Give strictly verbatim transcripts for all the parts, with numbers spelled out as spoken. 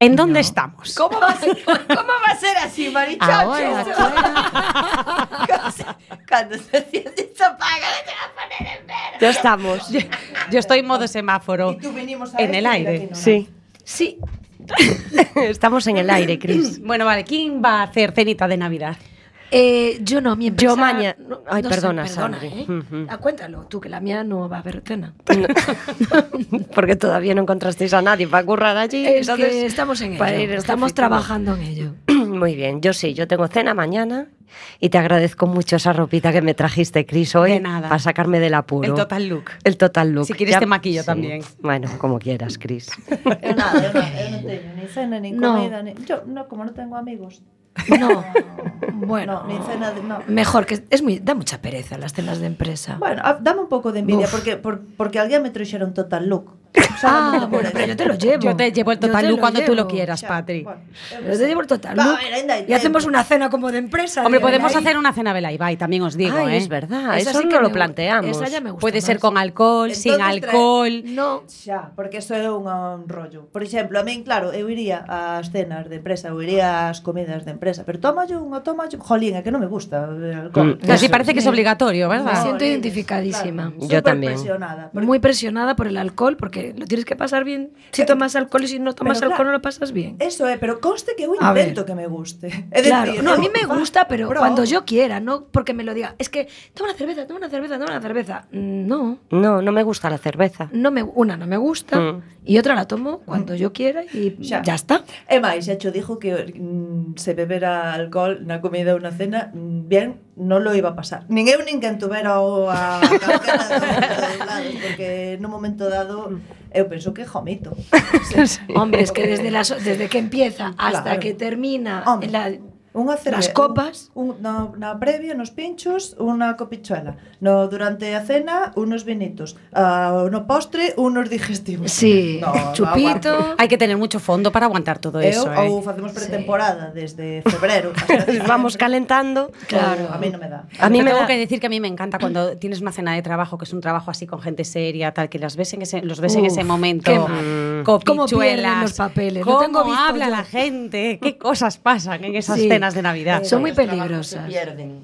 ¿En dónde no. estamos? ¿Cómo va, a ser, ¿Cómo va a ser así, Marichacho? Ahora, Cuando se enciende se apaga, no te va a poner en verde. Ya estamos. Yo, yo estoy en modo semáforo. Y tú venimos a en este, el aire. aquí, ¿no? Sí. Sí. Estamos en el aire, Cris. Bueno, vale, ¿quién va a hacer cenita de Navidad? Eh, yo no, mi empresa... Yo mañana... Ay, no perdona, sé, perdona, Sandri. ¿eh? Uh-huh. Ah, cuéntalo, tú, que la mía no va a haber cena. No. Porque todavía no encontrasteis a nadie para currar allí. Es entonces, que estamos en para ello, ir el estamos jefecito. trabajando en ello. Muy bien, yo sí, yo tengo cena mañana y te agradezco mucho esa ropita que me trajiste, Cris, hoy. De nada. Para sacarme del apuro. El total look. El total look. Si quieres te maquillo también. Bueno, como quieras, Cris. Eu nada, eu, nada, eu non teño ni cena, ni No. comida, ni... Yo, no, como non tengo amigos. No, bueno, No, ni cena, de, no. mejor que es muy, da mucha pereza las cenas de empresa. Bueno, a- dame un pouco de envidia, Uf. porque, por, porque alguén me trouxera un total look. Ah, bueno, pero yo te lo llevo. Yo te llevo el Yo total te look lo cuando tú lo llevo. quieras, Xa, Patri. bueno, eu Yo te llevo el total Va, look. a ver, anda, Y hacemos una cena como de empresa. Hombre, de podemos Belay. hacer una cena Vela y Bye, también os digo, Ay, ¿eh? es verdad, Esa eso sí no que lo me- planteamos. Esa ya me gusta Puede ser más. con alcohol, Entonces sin trae- alcohol. No, Xa, porque eso é un, un rollo. Por exemplo, a min, claro, eu iría ás cenas de empresa, eu iría ás comidas de empresa, pero toma yo unha, toma yo, jolín, é que non me gusta el alcohol. Mm. Así Eso, parece que es sí. obligatorio, Me ¿verdad? siento Jolines, identificadísima. claro, Yo súper también. presionada, porque- muy presionada por el alcohol porque lo tienes que pasar bien. Si tomas alcohol y si no tomas Pero alcohol claro, no lo pasas bien. Eso é, pero conste que eu A ver. intento que me guste. É Claro, decir, no, a mí me va, gusta, pero bro. cuando yo quiera, no porque me lo diga. Es que toma una cerveza, toma una cerveza, toma una cerveza. Mm, No, No, no me gusta la cerveza. no me, una no me gusta Mm. y otra la tomo cuando yo quiera y Xa. ya está. E máis, xa cho dijo que mm, se bebera alcohol na comida ou na cena, mm, bien, non lo iba a pasar. Nin eu nin quen tuvera o a calquera dos lados, porque nun momento dado eu penso que jomito. Hombre, es que desde, las, desde que empieza hasta Claro. que termina Hombre, la, Unha cerve- las copas. un, un, na, na previa, nos pinchos, unha copichuela. No, durante a cena, unos vinitos. Uh, no postre, unos digestivos. Sí, No, no chupito. aguanto. Hay que tener mucho fondo para aguantar todo Eu, eso, ¿eh? ou facemos pretemporada desde febrero. hasta Vamos diciembre. calentando. Claro. A mí no me da. A mí Yo me tengo da- que decir que a mí me encanta cuando tienes una cena de trabajo, que es un trabajo así con gente seria, tal, que las ves en ese, los ves en Uf, ese momento. qué mal. Copichuelas. Cómo pierden los papeles, lo Cómo tengo visto habla yo. la gente. Qué cosas pasan en esas Sí. cenas de Navidad. Son muy Los trabajos peligrosas. Se pierden.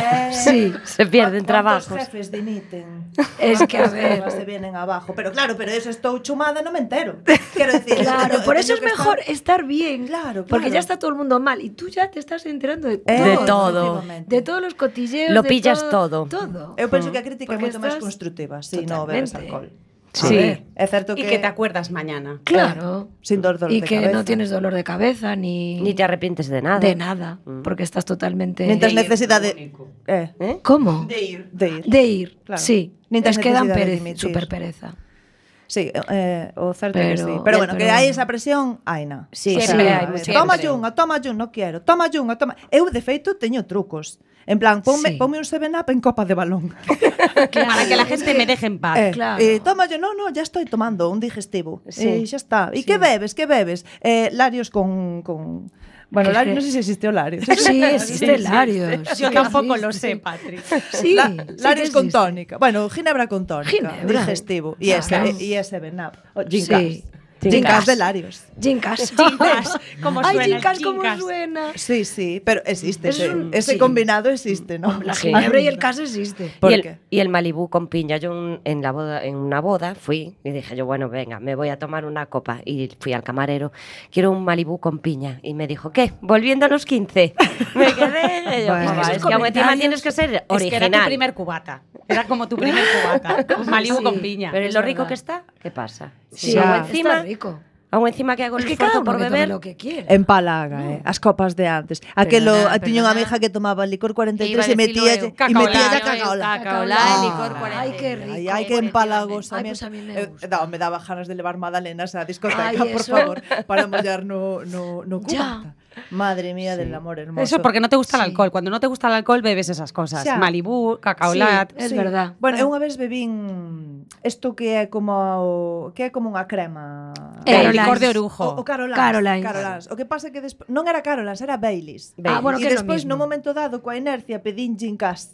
Sí, se pierden ¿Cuántos trabajos. jefes dimiten? Es que, a ¿Cuántas ver. cosas se vienen abajo. Pero claro, pero eso estou chumada, no me entero. Quiero decir, Claro, yo por tengo eso es que mejor estar- estar bien. Claro, Porque claro. ya está todo el mundo mal y tú ya te estás enterando de Eh, todo. De todo. efectivamente. De todos los cotilleos. Lo de pillas todo. Todo. Eu penso que a crítica é Porque moito máis estás- constructiva, si no bebes Totalmente. alcohol. Sí. A ver, é certo Y que que te acuerdas mañana. Claro. sin dolor Y de que cabeza. no tienes dolor de cabeza ni, Ni te arrepientes de nada. de nada. Mm. Porque estás totalmente. Nin tes necesidade eh, ¿Eh? ¿Cómo? de ir, de ir. De ir. Claro. Sí. Nin tes Es que dan necesidade de pereza, dimitir. super pereza. Sí, eh, o certo é que Pero- sí. Pero bueno, pero que hai bueno. esa presión, hai na. Sí, Siempre sí, hay, a ver, siempre. Toma unha, toma unha, non quero. Toma unha, toma. Eu de feito teño trucos. En plan, ponme, Sí. ponme un seven up en copa de balón. Para que la gente me deje en paz. Eh, Claro. eh, toma yo, no, no, ya estoy tomando un digestivo. Sí. Eh, xa está. E que bebes? Que bebes? Eh, Larios con con Bueno, Que- Larios, que- non sei se existe o Larios. Sí, existe Larios. Yo Sí, tampoco sí, lo sí. sé, Patri. Sí, La, sí Larios que con existe. tónica. Bueno, ginebra con tónica. Ginebra. Digestivo. E ese, Claro. e ese seven up. O Gin Sí. Cas. Gin Gin Cas Cas. de Larios. Gincas. Gincas, ¿cómo Ay, suena el Gincas, ¿cómo Gincas? suena? Sí, sí, pero existe. Eso Ese, es un- ese sí. combinado existe, ¿no? La Sí. ginebra y el cas existe. ¿Por y, el, qué? y el Malibú con piña. Yo un- en, la boda, en una boda fui y dije yo, bueno, venga, me voy a tomar una copa. Y fui al camarero, quiero un Malibú con piña. Y me dijo, ¿qué? ¿Volviendo a los quince? Me quedé. y yo, Bueno. "Joder, Esos es que aún encima comentarios- tienes que ser Es que original. era tu primer cubata. Era como tu primer cubata. Un Malibu Sí, con piña. Pero es lo rico verdad. que está, ¿qué pasa? Sí, Si aún Ya. encima, está rico. aún encima que hago Es el que esfuerzo cada uno por que tome beber, lo que quiere. Empalaga, eh, as copas de antes. Aquelo, Perdona, tiña unha perdona. amiga que tomaba licor cuarenta e Iba tres a e decirlo metía eu. e Cacaolá, metía ya eu, cacaola. cacaolá Ah, e licor cuarenta Ay, y qué tres. rico. Ay, ay, que empalagos Ay, tamén. pues a mí me Eh, gusta. da, me daba ganas de levar magdalenas á discoteca, Ay, por eso. favor, para mollar no, no, no Ya. cubata. Madre mía del amor hermoso. Eso porque no te gusta el Sí. alcohol. Cuando no te gusta el alcohol, bebes esas cosas. Xa. Malibú, cacaolat. Es verdad. Bueno, eu unha vez bebín isto que é como o, que é como unha crema. Eh, Carolines. licor de orujo. O, o Carolines. Carolines. Carolines. O que pasa é que despo... non era Carolines, era Baileys. Ah, bueno, e que é lo despois, mismo. no momento dado, coa inercia, pedín Gin Cas.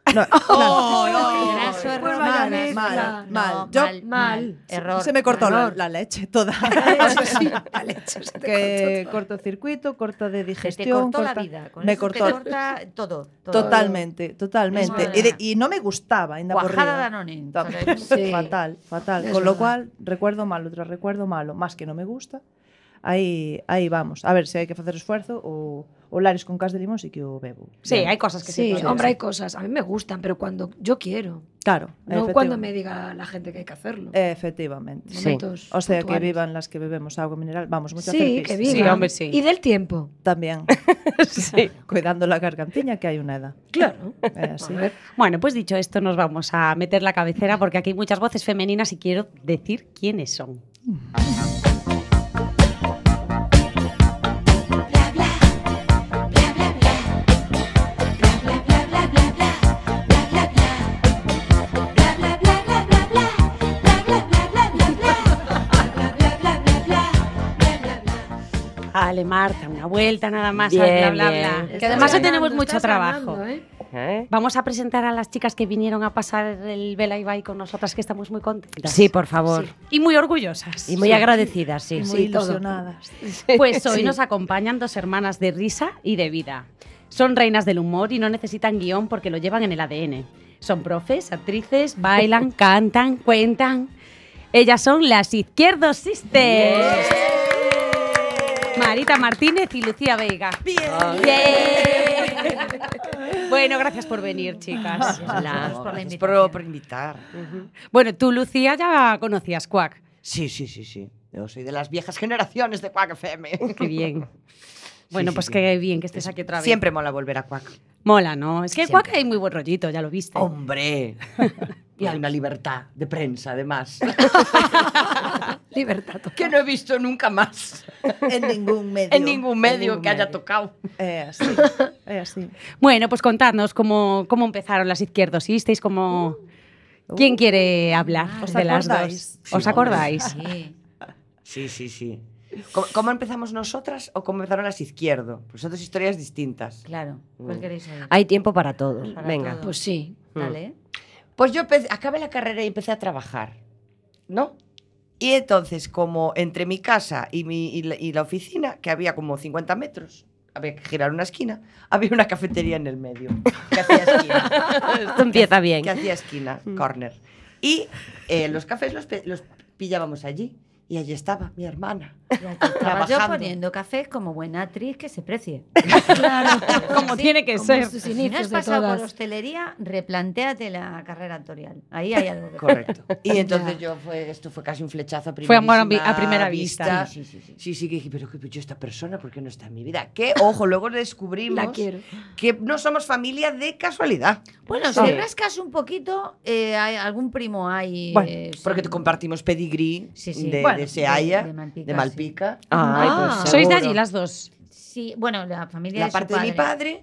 No, Oh, no. Graso error. Pues vaya Mal, mezcla. mal, mal. No, Yo- mal, mal. Error. Se me cortó la, error. la leche toda. Eso sí, la leche se te que cortó. cortocircuito, corta de Se te digestión. cortó la corta- vida. Con me eso cortó te corta todo. todo. totalmente, totalmente. Madre Y, de- mía. y no me gustaba, ainda por Cuajada riba. Danone, Ta- ¿sabes? Sí. Fatal, fatal. Es Con lo verdad. cual, recuerdo malo, tras recuerdo malo, más que no me gusta. Aí, aí vamos. A ver se hai que facer esfuerzo ou o lares con cas de limón sí que o bebo. Sí, Ben. hay cosas que Sí, sí. pueden hombre, ser. hay cosas. A mí me gustan, pero cuando yo quiero. Claro, No efectiva- cuando me diga la gente que hay que hacerlo. Efectivamente. Sí. Momentos O sea, que puntuales. vivan las que bebemos agua mineral. Vamos, mucho a Sí, hacer que pis. vivan. Sí, hombre, sí. Y del tiempo. También. Sí. Cuidando la gargantiña que hai unha edad. Claro. É así. A ver. Bueno, pues dicho esto, nos vamos a meter la cabecera porque aquí hay muchas voces femeninas y quiero decir quiénes son. Vale, Marta, una vuelta nada más al Bien, bla, bla, bien. bla. Que Estás además hoy ganando, tenemos mucho estás trabajo. ganando, ¿eh? ¿Eh? Vamos a presentar a las chicas que vinieron a pasar el Vela Ibai con nosotras, que estamos muy contentas. Sí, por favor. Y muy orgullosas. Y muy agradecidas, sí. Muy Sí, todo. ilusionadas. Pues hoy Sí. nos acompañan dos hermanas de risa y de vida. Son reinas del humor y no necesitan guión porque lo llevan en el A D N. Son profes, actrices, bailan, cantan, cuentan. Ellas son las Izquierdo Sisters. Marita Martínez y Lucía Veiga. Bien. Bueno, gracias por venir, chicas. Hola. Gracias por la Gracias invitación. por, por invitar. Bueno, tú, Lucía, ya conocías Quack. Sí, sí, sí, sí. Yo soy de las viejas generaciones de Quack F M. Qué bien. Bueno, sí, pues sí. qué bien que estés aquí otra vez. Siempre mola volver a Quack. Mola, ¿no? Es que Siempre. Quack hay muy buen rollito, ya lo viste. ¡Hombre! Y hay una libertad de prensa, además, Libertad total. que no he visto nunca más En ningún medio. en ningún medio ningún que haya medio. tocado. É así. É así. Bueno, pues contadnos cómo, cómo empezaron las izquierdosisteis, cómo... ¿Quién quiere hablar ¿Os de las acordáis? dos? ¿Os Sí, acordáis? Sí. Sí, sí, sí. ¿Cómo, cómo empezamos nosotras o cómo empezaron las izquierdo? Pues son dos historias distintas. Claro. ¿Cuál queréis oír? Hay tiempo para todo. Para Venga. todo. Pues sí. Dale. Pues yo empecé- acabé la carrera y empecé a trabajar, ¿no? Y entonces, como entre mi casa y, mi, y, la, y la oficina, que había como cincuenta metros, había que girar una esquina, había una cafetería en el medio, que hacía esquina. Esto empieza bien. Que hacía esquina, corner. Y eh, los cafés los, pe- los pillábamos allí. Y allí estaba mi hermana. Ya te estaba yo Trabajando. poniendo café como buena actriz que se precie. Claro. Como Sí, tiene que como ser. sus Si no inicios has de pasado por todas. hostelería, replantéate la carrera actorial. Ahí hay algo que Correcto. Y entonces yo fue, esto fue casi un flechazo a Fue amor a vi- primerísima a primera vista. Sí, sí, sí. Sí, sí, que dije, pero ¿qué yo esta persona por qué no está en mi vida? Que, ojo, luego descubrimos La quiero. que no somos familia de casualidad. Bueno, Sí. si rascas un poquito, eh, hay algún primo hay. Bueno, eh, sí. porque te compartimos pedigrí Sí, sí. de, Bueno, de Seaya, de- de de Malpica. Malpica, Ay, Ah. pues Sois de seguro. allí las dos. Sí, bueno, la familia La de su parte de mi padre. padre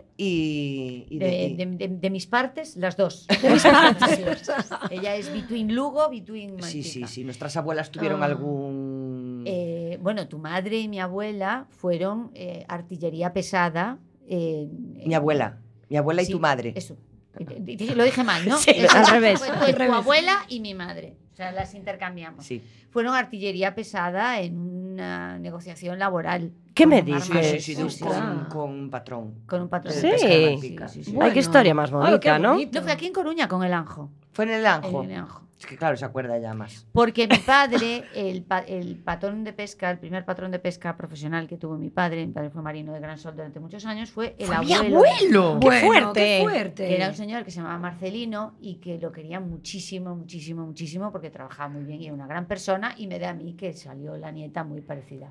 y, y De, de, de- de- de mis partes, las dos. De mis partes. Ella es between Lugo, between Sí, sí, Malpica. sí. Nuestras abuelas tuvieron Ah. algún... Eh, bueno, tu madre y mi abuela fueron eh, artillería pesada. eh, mi abuela. Mi abuela y sí, tu madre. Eso. D- d- Lo dije mal, ¿no? Sí, Eso, al revés. fue- Al fue tu revés. abuela y mi madre. O sea, las intercambiamos. Sí. Fueron artillería pesada en una negociación laboral. ¿Qué con me un dices? Sí, arma- sí, sí, de un- Ostras. con, con un patrón. Con un patrón. Sí. de pesca de Malpica. Sí, Sí, sí. Ay, qué historia más Ay, qué bonita, ¿no? bonito. No, fue aquí en Coruña con el Anjo. Fue en el Anjo. En el Anjo. Es que claro, se acuerda ya más. Porque mi padre, el, pa- el patrón de pesca, el primer patrón de pesca profesional que tuvo mi padre, mi padre fue marino de Gran Sol durante muchos años, fue el ¡Fue mi abuelo. abuelo! ¡Qué Bueno, fuerte! ¡Qué fuerte! Que era un señor que se llamaba Marcelino y que lo quería muchísimo, muchísimo, muchísimo porque trabajaba muy bien y era una gran persona y me da a mí que salió la nieta muy parecida.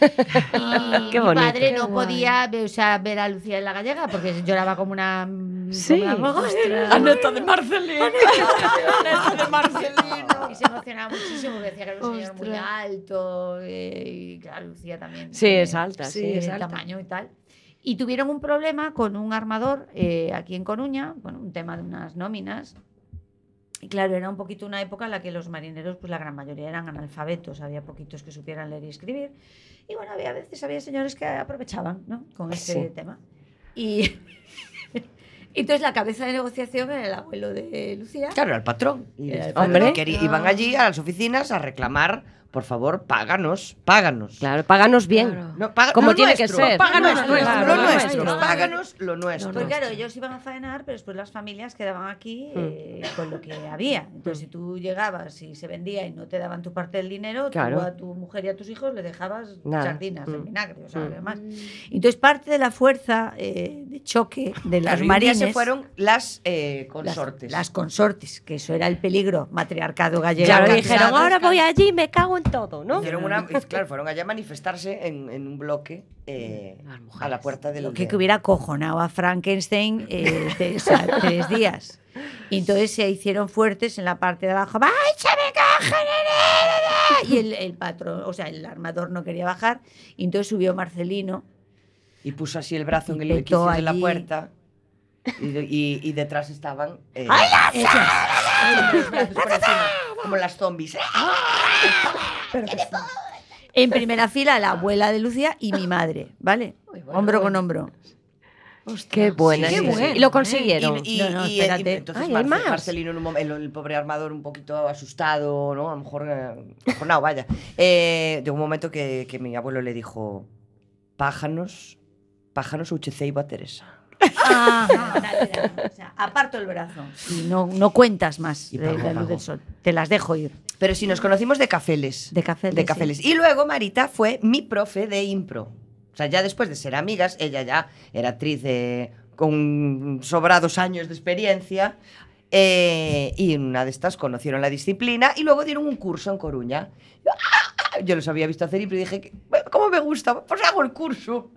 Y Qué mi bonito. padre Qué no guay. podía ver, o sea, ver a Lucía en la gallega porque lloraba como una... Sí. como una- Ostras. Aneta de Marcelino. Aneta de Marcelino. Y se emocionaba muchísimo porque decía que era un señor muy Ostras. alto eh, y claro, Lucía también. Sí, tiene- es alta, sí, tiene es alta. tamaño y tal. Y tuvieron un problema con un armador eh, aquí en Coruña, bueno, un tema de unas nóminas. Y claro, era un poquito una época en la que los marineros, pues la gran mayoría eran analfabetos, había poquitos que supieran leer y escribir. Y bueno, había a veces había señores que aprovechaban, ¿no? Con ese Sí. tema. Y Entonces la cabeza de negociación era el abuelo de Lucía. Claro, era el patrón. Y Era el les- patrón. quería- iban allí a las oficinas a reclamar, por favor, páganos, páganos. Claro, páganos bien. Claro. No, paga- Como lo tiene que nuestro, ser. Páganos Claro, lo nuestro, claro, lo lo nuestro, nuestro. páganos lo nuestro. Pues claro, ellos iban a faenar, pero después las familias quedaban aquí eh, con lo que había. Entonces, si tú llegabas y se vendía y no te daban tu parte del dinero, Claro. tú a tu mujer y a tus hijos le dejabas Nada. sardinas en Mm. vinagre, o sea, Mm. además. Entonces, parte de la fuerza eh, de choque de las Claro, y un día marines... se fueron las eh, las- consortes. Las, consortes, que eso era el peligro, matriarcado gallego. Claro, cansado. dijeron, ahora voy allí y me cago en todo, ¿no? Hicieron una, y claro, fueron allá a manifestarse en, en un bloque eh, a la puerta del... Lo que, que hubiera cojonado a Frankenstein eh, de- o sea, tres días. Y entonces se hicieron fuertes en la parte de abajo. ¡Vais a me caja! Y el, el patrón, o sea, el armador no quería bajar. Y entonces subió Marcelino. Y puso así el brazo en Y el petó orificio de la allí. puerta. Y, y- y detrás estaban... eh, Hechas. los brazos por encima, como las zombies. En primera fila la abuela de Lucía y mi madre, ¿vale? Hombro con hombro. Qué buena. Qué sí, sí. bueno, Y lo ¿eh? consiguieron. Y, y- No, no, y- espérate. y entonces Ay, hay Marce- más. Marcelino, en un mom- el, el pobre armador, un poquito asustado, ¿no? A lo mejor, eh, acojonado, vaya. Eh, de un momento que, que mi abuelo le dijo: Pájanos, pájanos ucheceibo a Teresa. Ah, dale, dale. O sea, aparto el brazo. Y no, no cuentas más Y de pagó, la luz pagó. del sol. Te las dejo ir. Pero si nos conocimos de cafeles. De Cafeles, De sí. cafeles. Y luego Marita fue mi profe de impro. O sea, ya después de ser amigas, ella ya era actriz de- con sobrados años de experiencia. eh, y en una de estas conocieron la disciplina y luego dieron un curso en Coruña. Yo los había visto hacer impro y dije, ¿cómo me gusta? Pues hago el curso.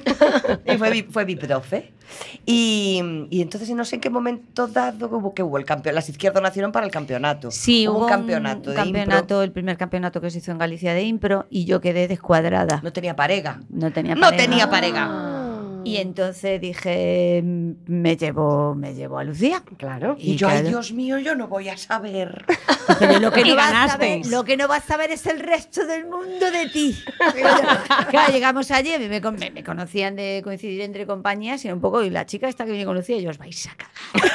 Y fue mi, fue mi profe. Y, y entonces no sé en qué momento dado hubo que hubo el campeonato. Las izquierdas nacieron para el campeonato. Sí, hubo hubo un campeonato un de campeonato, el primer campeonato que se hizo en Galicia de impro y yo quedé descuadrada. impro. No tenía parega. No tenía No pareja. tenía parega. Y entonces dije, mm, me llevo, me llevo a Lucía. Claro. Y, yo, ay, claro, Dios mío, yo no voy a saber. pero lo que, Y no vas a ganasteis. saber, lo que no vas a saber es el resto del mundo de ti. Claro, llegamos allí, a mí me, con- me- me conocían de coincidir entre compañías y era un poco, y la chica esta que me conocía, y yo os vais a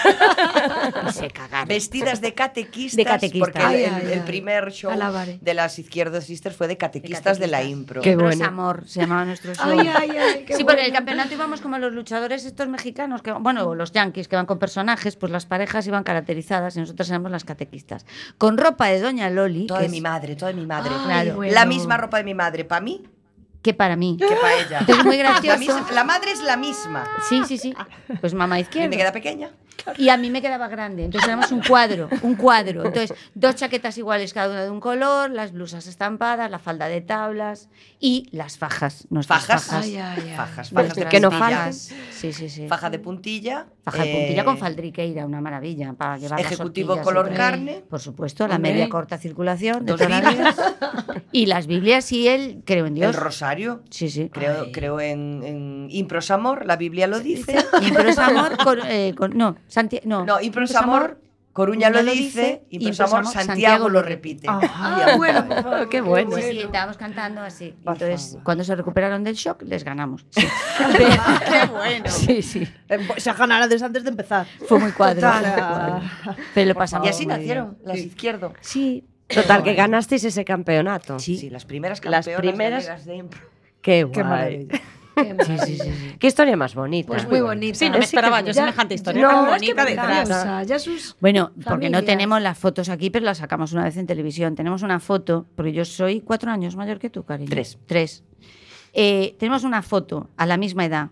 cagar. Y se cagaron. Vestidas de catequistas. De catequistas. Porque el, Ay, el- ay, el ay. primer show Alabaré. de las Izquierdas Sisters fue de catequistas de, la catequistas. impro. Qué Pros bueno. Amor, se llamaba nuestro show. Ay, ay, ay, qué Sí, porque bueno. el campeonato íbamos como los luchadores estos mexicanos, que bueno, los yanquis que van con personajes, pues las parejas iban caracterizadas y nosotros éramos las catequistas. Con ropa de Doña Loli, Toda que, de es- mi madre, toda de mi madre. Ay, claro. bueno. La misma ropa de mi madre para mí que para mí. que para ella. Entonces, muy La, gracioso. misma- la madre es la misma. Sí, sí, sí. Pues mamá Y izquierda. me queda pequeña. Y a mí me quedaba grande. Entonces éramos un cuadro, un cuadro. Entonces, dos chaquetas iguales, cada una de un color, las blusas estampadas, la falda de tablas y las fajas. Nuestras Fajas. fajas. Ay, ay, ay. Fajas, Nuestras fajas de que no puntillas. Sí, sí, sí. Faja de puntilla. Faja de eh, puntilla con faldriqueira, una maravilla para llevar las Ejecutivo horquillas color y todo. carne. Por supuesto, la Hombre. media corta circulación de Dos toda la Biblias. vida. Y las Biblias y él, creo en El Dios. rosario. Sí, sí. Creo, creo en, en Impros Amor, la Biblia lo dice. Impros Amor, con, eh, con- no, Santi- no, No, Impros Amor, Coruña lo dice. Impros Amor, Santiago lo repite. Ah, bueno, por favor. Qué bueno. Sí, sí, estábamos cantando así. Por Entonces, favor. cuando se recuperaron del shock, les ganamos. Sí. Qué bueno. Sí, sí. Se ganara desde antes de empezar. Fue muy cuadro. Total, fue muy ah. cuadro. Pero lo pasamos Y así muy nacieron bien. las izquierdo. Sí. Total, que ganasteis ese campeonato. Sí. Sí, las primeras Las campeonas primeras- gallegas de impro. Qué guay. Qué maravilla. Qué maravilla. Qué historia más bonita. Pues muy bonita. Sí, no me Sí que- esperaba yo ya- semejante historia. No, tan es que bonita me detrás. encanta. Preciosa, ya sus Bueno, porque no familias. tenemos las fotos aquí, pero las sacamos una vez en televisión. Tenemos una foto, porque yo soy cuatro años mayor que tú, cariño. Tres. Tres. Eh, tenemos una foto a la misma edad,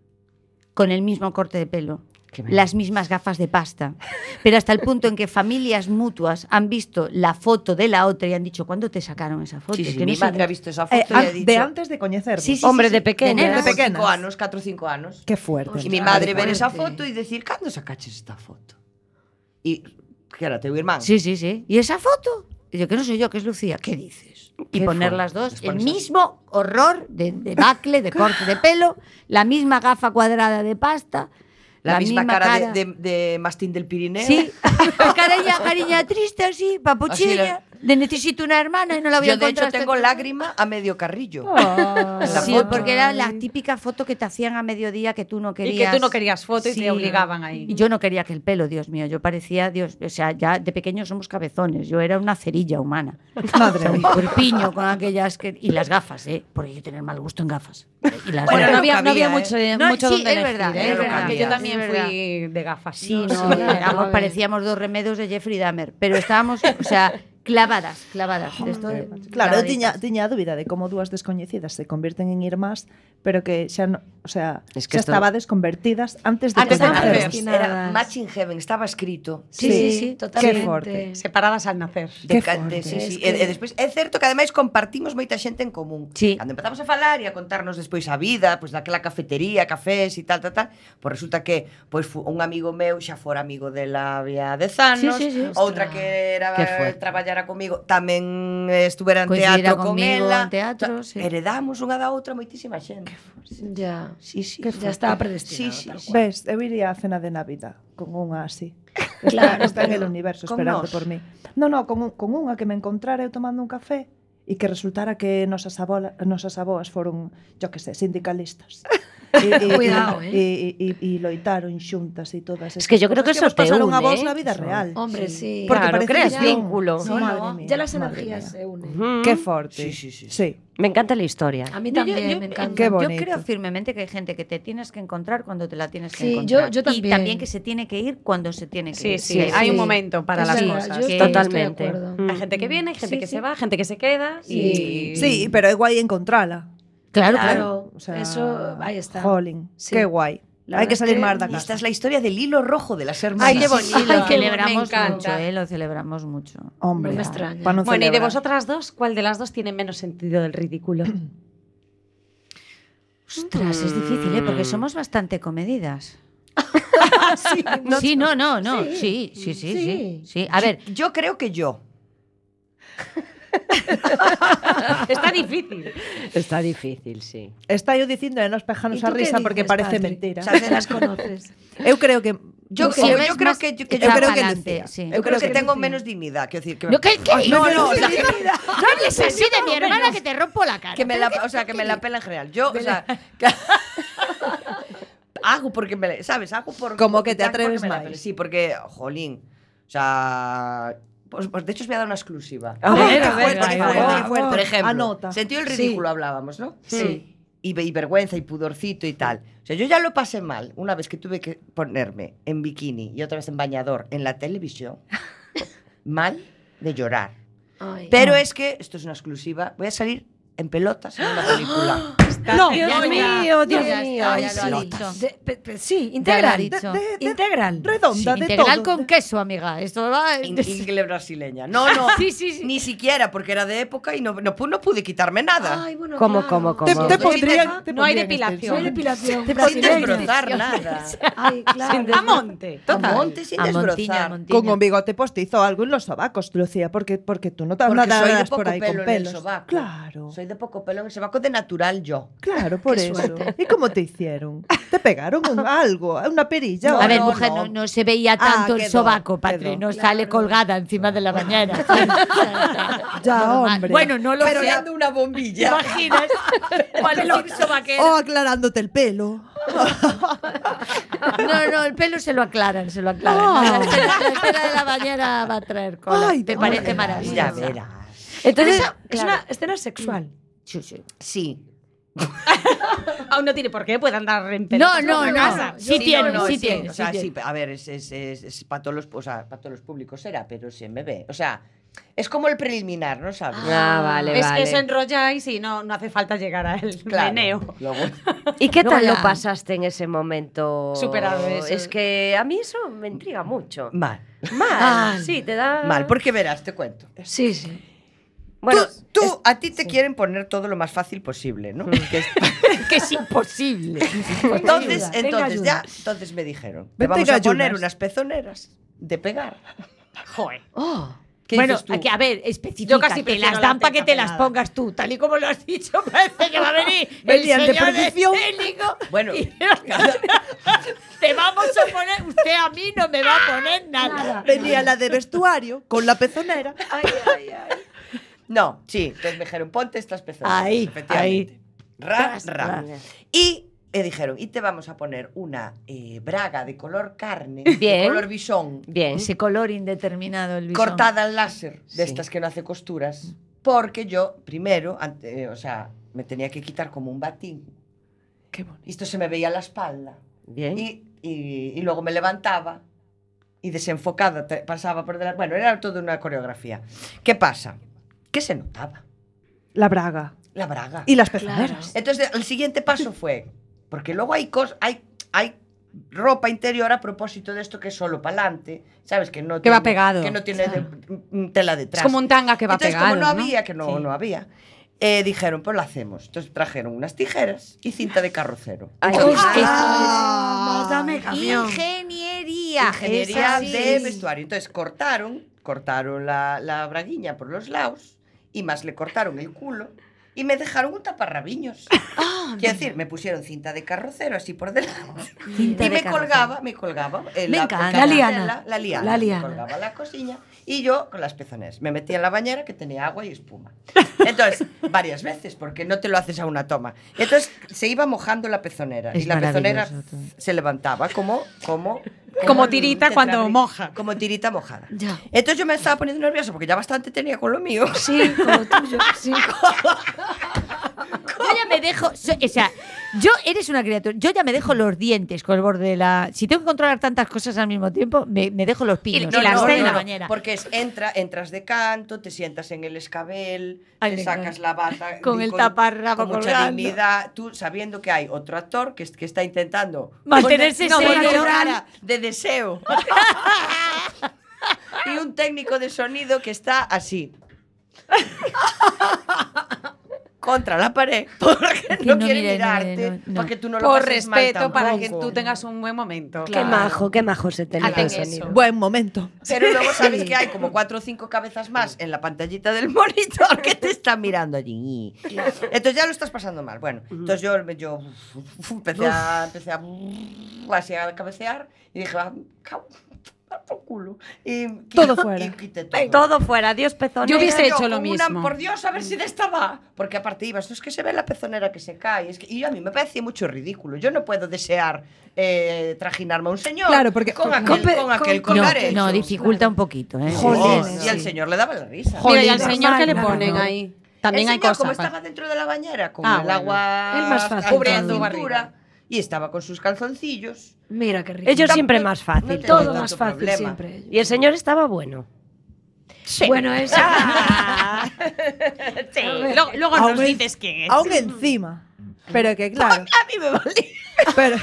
con el mismo corte de pelo, Qué bien. las mismas gafas de pasta, pero hasta el punto en que familias mutuas han visto la foto de la otra y han dicho, ¿cuándo te sacaron esa foto? Sí, sí, Que no mi sé- madre ha visto esa Eh, foto y ha an- dicho... de antes de conocernos. Sí, sí, Hombre, sí, de sí. pequeñas. nenas. de pequeñas. cinco años, cuatro o cinco años. Qué fuerte. Y mi Ostras, madre qué ver esa fuerte. foto y decir, ¿cuándo sacaches esta foto? Y, ¿qué era, teu irmán? Sí, sí, sí. ¿Y esa foto? Y yo, que no soy yo, que es Lucía. ¿Qué dices? Y Qué poner fuerte. las dos, Les el pones así. mismo horror de, de bacle, de corte de pelo, la misma gafa cuadrada de pasta, La, La misma, misma cara, cara. De, de, de mastín del Pirineo. Sí, carilla, cariña triste así, papuchilla, de necesito una hermana y no la voy a Yo, de encontrar. hecho, tengo hasta que- lágrima a medio carrillo. Oh. La Sí, foto. porque era la típica foto que te hacían a mediodía que tú no Y querías. que tú no querías foto y Sí. te obligaban ahí. Y yo no quería que el pelo, Dios mío, yo parecía, Dios, o sea, ya de pequeños somos cabezones, yo era una cerilla humana. Madre Un mía. cuerpiño con aquellas que... Y las gafas, ¿eh? Porque yo tener mal gusto en gafas. Y las Bueno, Era no lo había, que no había había, mucho, ¿eh? No, mucho sí, donde es elegir, verdad, ¿eh? es verdad. Que yo también Es fui de gafas. Sí, no, sí, éramos- a ver. parecíamos dos remedios de Jeffrey Dahmer, pero estábamos, o sea, clavadas, clavadas. de esto de- Claro, eu clavaditas. tiña, tiña a dúbida de como dúas descoñecidas se convirten en irmás, pero que xa, no, o sea, Es que xa esto- estabades convertidas antes de Antes de coñeceros. nacer. Era Nada. Match in Heaven, estaba escrito. Sí, sí, sí, totalmente. Qué forte. Separadas al nacer. Qué De, ca- de, forte. sí, Es sí. que- E, e despois é certo que ademais compartimos moita xente en común. Sí. Cando empezamos a falar e a contarnos despois a vida, pois daquela cafetería, cafés e tal, tal, tal, pois resulta que pois fu, un amigo meu xa fora amigo de la había dez anos, Sí, sí, sí. outra que era Qué fuerte. traballara comigo, tamén estuvera en Coincidira teatro con conmigo ela. en teatro, sí. Heredamos unha da outra moitísima xente. Ya. Sí, sí. Ya estaba predestinado. Sí, sí, tal sí. cual. Ves, eu iría a cena de Navidad con unha así. Está, Claro, está en pero el universo con esperando nós. por mí. No, no, con, un- con unha que me encontrara eu tomando un café e que resultara que nosas, abola, nosas aboas foron, yo que sé, sindicalistas. E, e, Cuidado, e, eh. e, e, e loitaron xuntas e todas Es que yo creo que cosas eso vos te pasaron a une, vos ¿eh? na vida Eso. real. Hombre, sí. Porque Claro, parece creas que sí. vínculo. Sí, No, madre no, mía, ya las madre energías mía. se unen. Mm. Qué forte. Sí, sí, sí. Sí. Me encanta la historia. A mí Yo- también yo- me encanta. Qué Yo bonito. creo firmemente que hay gente que te tienes que encontrar cuando te la tienes que Sí, encontrar. yo- yo Y también. también que se tiene que ir cuando se tiene que Sí, ir. sí, hay un sí. momento para Es las verdad, cosas. yo Que- estoy- Totalmente. estoy de acuerdo. Mm. Hay gente que viene, hay gente Sí, que sí. se va, gente que se queda y... Sí, pero é guai encontrala. Claro, claro. Claro, O sea, eso, ahí está. Jolín, Sí. qué guay. La Hay que verdad salir es que- más da Y casa. esta es la historia del hilo rojo de las hermanas. Ay, qué bonito. Sí, lo Ay, qué celebramos me encanta. mucho, ¿eh? Lo celebramos mucho. Hombre, No me extraña. pa no Bueno, y de celebrar. vosotras dos, ¿cuál de las dos tiene menos sentido del ridículo? Ostras, es difícil, ¿eh? Porque somos bastante comedidas. Sí, Sí, no, no, no. Sí, sí, sí, sí. Sí. sí. A ver, Yo creo que yo. Está difícil. Está difícil, sí. Está yo dicindo e nos pejanos ¿Y tú a qué risa porque dices, parece Patri? mentira. O sea, te las conoces. Eu creo que Yo, Tú sí, siempre yo es creo más que, yo- que eu yo creo que balance, Lucía. sí. Eu creo que, que tengo Lucía. menos dignidad, quiero decir que ¿Yo qué- qué Ay, no, no, o sea, no hables así de mi hermana que te rompo la cara. que me la, o sea, que me la pela en general. Yo, o sea, que- hago porque me, la- sabes, hago por Como que te hago porque atreves me la máis. pela. Sí, porque jolín. O sea, pues, pues de hecho os voy a dar una exclusiva. A ver, Venga, qué fuerte, venga, qué venga, fuerte, venga. qué fuerte. Por ejemplo, Anota. sentido el Sí. ridículo hablábamos, ¿no? Sí. Y, ve- y vergüenza y pudorcito y tal. O sea, yo ya lo pasé mal una vez que tuve que ponerme en bikini y otra vez en bañador en la televisión. Mal de llorar. Ay. Pero es que, esto es una exclusiva, voy a salir en pelotas en una película. No, Dios Ya está. mío, Dios Ya mío. está, ay, ya sí. lo ha dicho. De- pe- pe- sí, Ya lo ha integral. dicho. de- de- Integral. redonda de Integral todo. con queso, amiga. Esto va. In- Ingle brasileña. No, no, Sí, sí, sí. ni siquiera, porque era de época y no, no, pu- no pude quitarme nada. Ay, bueno, ¿Cómo, claro. cómo, Te, cómo? te Sí, pondrían, te no hay pondrían depilación. No hay depilación. Sin brasileña. desbrozar nada. Ay, claro. A monte. A Total. monte sin A Montiña, desbrozar. a Montiña. Con un bigote postizo, algo en los sobacos, Lucía, porque, porque tú no te Porque nada soy de das poco por ahí pelo con en el pelos. sobaco. Claro, Soy de poco pelo en el sobaco de natural yo. claro, por Qué eso. suerte. ¿Y cómo te hicieron? ¿Te pegaron un algo, una perilla? No, o A ver, no, mujer, no. no, no se veía Ah, tanto el quedó, sobaco, Patri, quedó. no sale colgada encima de la bañera. Ya, Normal. hombre. Bueno, no lo Pero sé. dando una bombilla. ¿Imaginas? Cualquier sobaquera. O aclarándote el pelo. No, no, el pelo se lo aclaran, se lo aclaran. La, escena, la escena de la bañera va a traer cola. Ay, ¿Te Dios. parece Ya maravilloso? verás. Entonces, Pero esa- es claro. una escena sexual. Sí, sí. Sí. Aún no tiene por qué, puede andar en No, pelotas no, por no. casa. Sí tiene, no, sí sí, tiene. O sea, sí sí, tiene. a ver, es, es, es, es para todos los, o sea, para todos los públicos era, pero se me ve. O sea, es como el preliminar, ¿no sabes? Ah, vale, Es, vale. Eso enrolláis y no, no hace falta llegar al Claro. meneo. Luego- ¿Y qué Luego tal ya- lo pasaste en ese momento? Superado eso. Es que a mí eso me intriga mucho. Mal. Mal, Mal. sí, te da... Mal, porque verás, te cuento. Sí, sí. Bueno, tú, tú a ti te quieren poner todo lo más fácil posible, ¿no? Que es- Que es imposible. entonces, ayuda, tenga entonces ayuda. ya, entonces me dijeron, te Vente vamos a poner gallunas. unas pezoneras de pegar. Joder. Oh. ¿Qué Bueno, dices tú? aquí, a ver, especifica, Yo casi te prefiero las la dan para que teta te las pelada. pongas tú, tal y como lo has dicho, parece que va a venir el Mediante señor predicción. escénico Bueno, y- cada- te me vamos a poner, usted a mí no me va a poner nada. Venía la de vestuario con la pezonera. Ay, ay, ay. No, sí, entonces me dijeron, ponte estas pezoneras. Ahí, efectivamente. Ra, Tras, ra. tras. Y me dijeron, y te vamos a poner una eh, braga de color carne, Bien. de color bisón, Bien. Ese color indeterminado, el bisón. cortada al láser, de Sí. estas que no hace costuras, porque yo, primero, ante- eh, o sea, me tenía que quitar como un batín. Qué bonito. Y esto se me veía la espalda. Bien. Y, y- y luego me levantaba y desenfocada te- pasaba por delante. Bueno, era toda una coreografía. ¿Qué pasa? Que se notaba La braga. la braga. Y las pezoneras. Entonces, el siguiente paso fue, porque luego hay cosas, hay, hay ropa interior a propósito de esto que es solo para adelante, ¿sabes? Que no Que tiene, va pegado. Que no tiene de- mm, tela Es detrás. como un tanga que va Entonces, pegado. como no había, que no, Sí. no había, eh, dijeron, pues lo hacemos. Entonces trajeron unas tijeras y cinta de carrocero. Ay, Entonces, Ah, dame camión. Ingeniería. ingeniería Esa sí. de vestuario. Entonces cortaron, cortaron la, la braguiña por los lados y más le cortaron el culo y me dejaron un taparrabiños. Quiero decir, me pusieron cinta de carrocero así por delante Cinta y de me carrocero. colgaba, me colgaba eh, Me la, encanta. el La liana. carrocela, la liana, La me liana. colgaba la cosilla y yo con las pezoneras. Me metía en la bañera que tenía agua y espuma. Entonces, varias veces, porque no te lo haces a una toma. Entonces, se iba mojando la pezonera Es y la pezonera maravilloso todo. se levantaba como como Como tirita un cuando tetrabric- moja. Como tirita mojada. Ya. Entonces yo me estaba poniendo nerviosa porque ya bastante tenía con lo mío. Sí, como tuyo. Sí. Yo ya me dejo, so- o sea, yo eres una criatura, yo ya me dejo los dientes con el borde de la... Si tengo que controlar tantas cosas al mismo tiempo, me, me dejo los pinos. y la con el borde de escena. la bañera. Porque es, entra, entras de canto, te sientas en el escabel, Ay, te me sacas encanta. la bata Con y el taparrabo con mucha colgando. dignidad, tú sabiendo que hay otro actor que, es- que está intentando Mantenerse poner- no, serio. poner cara de deseo. Y un técnico de sonido que está así. Contra la pared, porque Que no, no quiere mire, no mirarte, mire, no, no. para que tú no lo Por pases mal respeto, para que tampoco. tú tengas un buen momento. Qué majo, qué majo se tenía Hacen el sonido. eso. Buen momento. Pero luego sabes que hay como cuatro o cinco cabezas más en la pantallita del monitor que te están mirando allí. Entonces ya lo estás pasando mal. Bueno, entonces yo, yo uf, empecé, a, empecé a, así a cabecear y dije, ah, cau, va por culo. Y, Todo fuera. Y quité todo. Todo fuera, Dios pezonera. Yo hubiese Yo hecho con lo una, mismo. por Dios, a ver si de esta va. Porque aparte ibas, es que se ve la pezonera que se cae. Es que, y a mí me parecía mucho ridículo. Yo no puedo desear eh, trajinarme a un señor Claro, porque- con con- aquel, con- con aquel con- No, colgar no, hecho. dificulta un poquito, ¿eh? Jolines, Y al sí. señor le daba la risa. Mira, y al Jolín, señor que le normal, ponen claro. ahí. También el hay señor, cosas. como pa- estaba dentro de la bañera con Ah, el bueno. agua Es más fácil cubriendo también. barriga y estaba con sus calzoncillos. Mira qué rico. Ellos siempre Tampoco- más fácil. no tengo Todo tanto más fácil problema. siempre. Y el señor estaba bueno. Bueno, es. Sí. Luego, luego Aún nos es- dices quién es. Aún encima. Pero que claro. A mí me valía. Pero,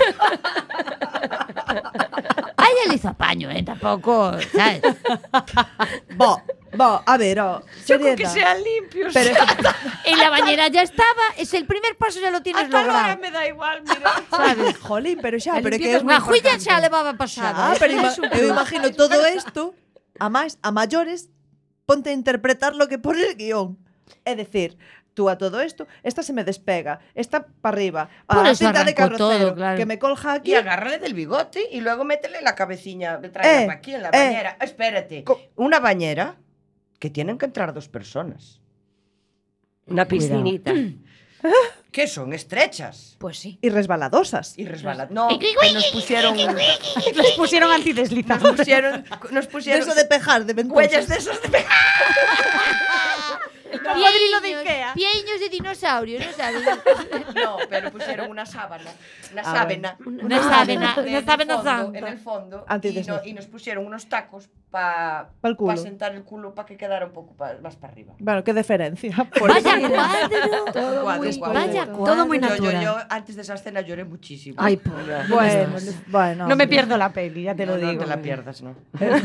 A ella le hizo apaño, ¿eh? Tampoco, ¿sabes? va, va, a ver, oh, Yo con que seriedad. sean limpios. Pero En la bañera ya estaba, es el primer paso, ya lo tienes hasta ahora logrado. me da igual, mira. ¿Sabes? jolín, pero xa, La pero que limpieza- é moi Unha juilla importante. xa levaba pasado. Xa, ¿eh? pero ima Es un eu plus. imagino todo isto, a máis, a maiores, ponte a interpretar lo que pone el guión. É decir, tú a todo isto, esta se me despega, esta para arriba, Por a eso cinta de arrancó carrocero, todo, claro. que me colja aquí. Y agárrale del bigote y luego métele la cabecilla, Eh, tráela para aquí en la eh. bañera. Espérate. Co- Una bañera que tienen que entrar dos personas. Una piscinita. Que son estrechas. Pues sí. Y resbaladosas. Y resbalan. No, que nos pusieron. Les pusieron Nos antideslizantes. pusieron. Nos De pusieron. eso de pejar, de ventosas. huellas de esos de pegar. Cocodrilo de Ikea. Pieños de dinosaurio, ¿no sabes? No, pero pusieron una sábana. Una Ah, sábana. Una sábana, de- una en sábana el fondo, santa. En el fondo. Y, Antideslizante. no- y nos pusieron unos tacos para Pa'l culo. sentar el culo para que quedara un poco pa- más para arriba. Bueno, qué diferencia. Por Vaya eso. cuadro. Todo Cuadro, muy, cuadro. Vaya todo cuadro. muy Yo, yo, natural. yo antes de esa escena lloré muchísimo. Ay, pobre. Bueno, bueno. No me pierdo la peli, ya te lo no, digo. No te la pierdas, ¿no?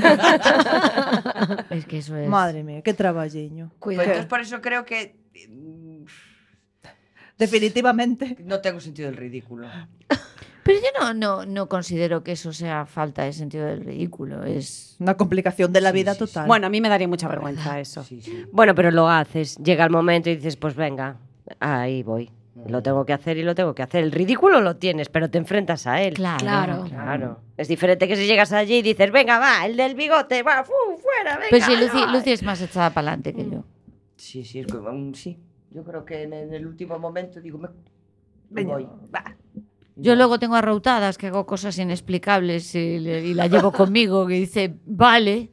Es que eso es. Madre mía, qué traballiño. Pues Cuidado. entonces por eso creo que mm, Definitivamente. no tengo sentido del ridículo. Pero yo no, no, no considero que eso sea falta de sentido del ridículo. Es. Una complicación de la Sí, vida sí, sí. total. Bueno, a mí me daría mucha vergüenza eso. Sí, sí. Bueno, pero lo haces. Llega el momento y dices, pues venga, ahí voy. Lo tengo que hacer y lo tengo que hacer. El ridículo lo tienes, pero te enfrentas a él. Claro. Claro. Claro. Es diferente que si llegas allí y dices, venga, va, el del bigote, va, fu, fuera, venga. Pues sí, Lucy, va". Lucy es más echada para adelante que yo. Sí, sí, es como, mm, sí. Yo creo que en, en el último momento digo, me, me Veña, voy. va. Yo luego tengo arrautadas que hago cosas inexplicables y, le- y la llevo conmigo, que dice, vale.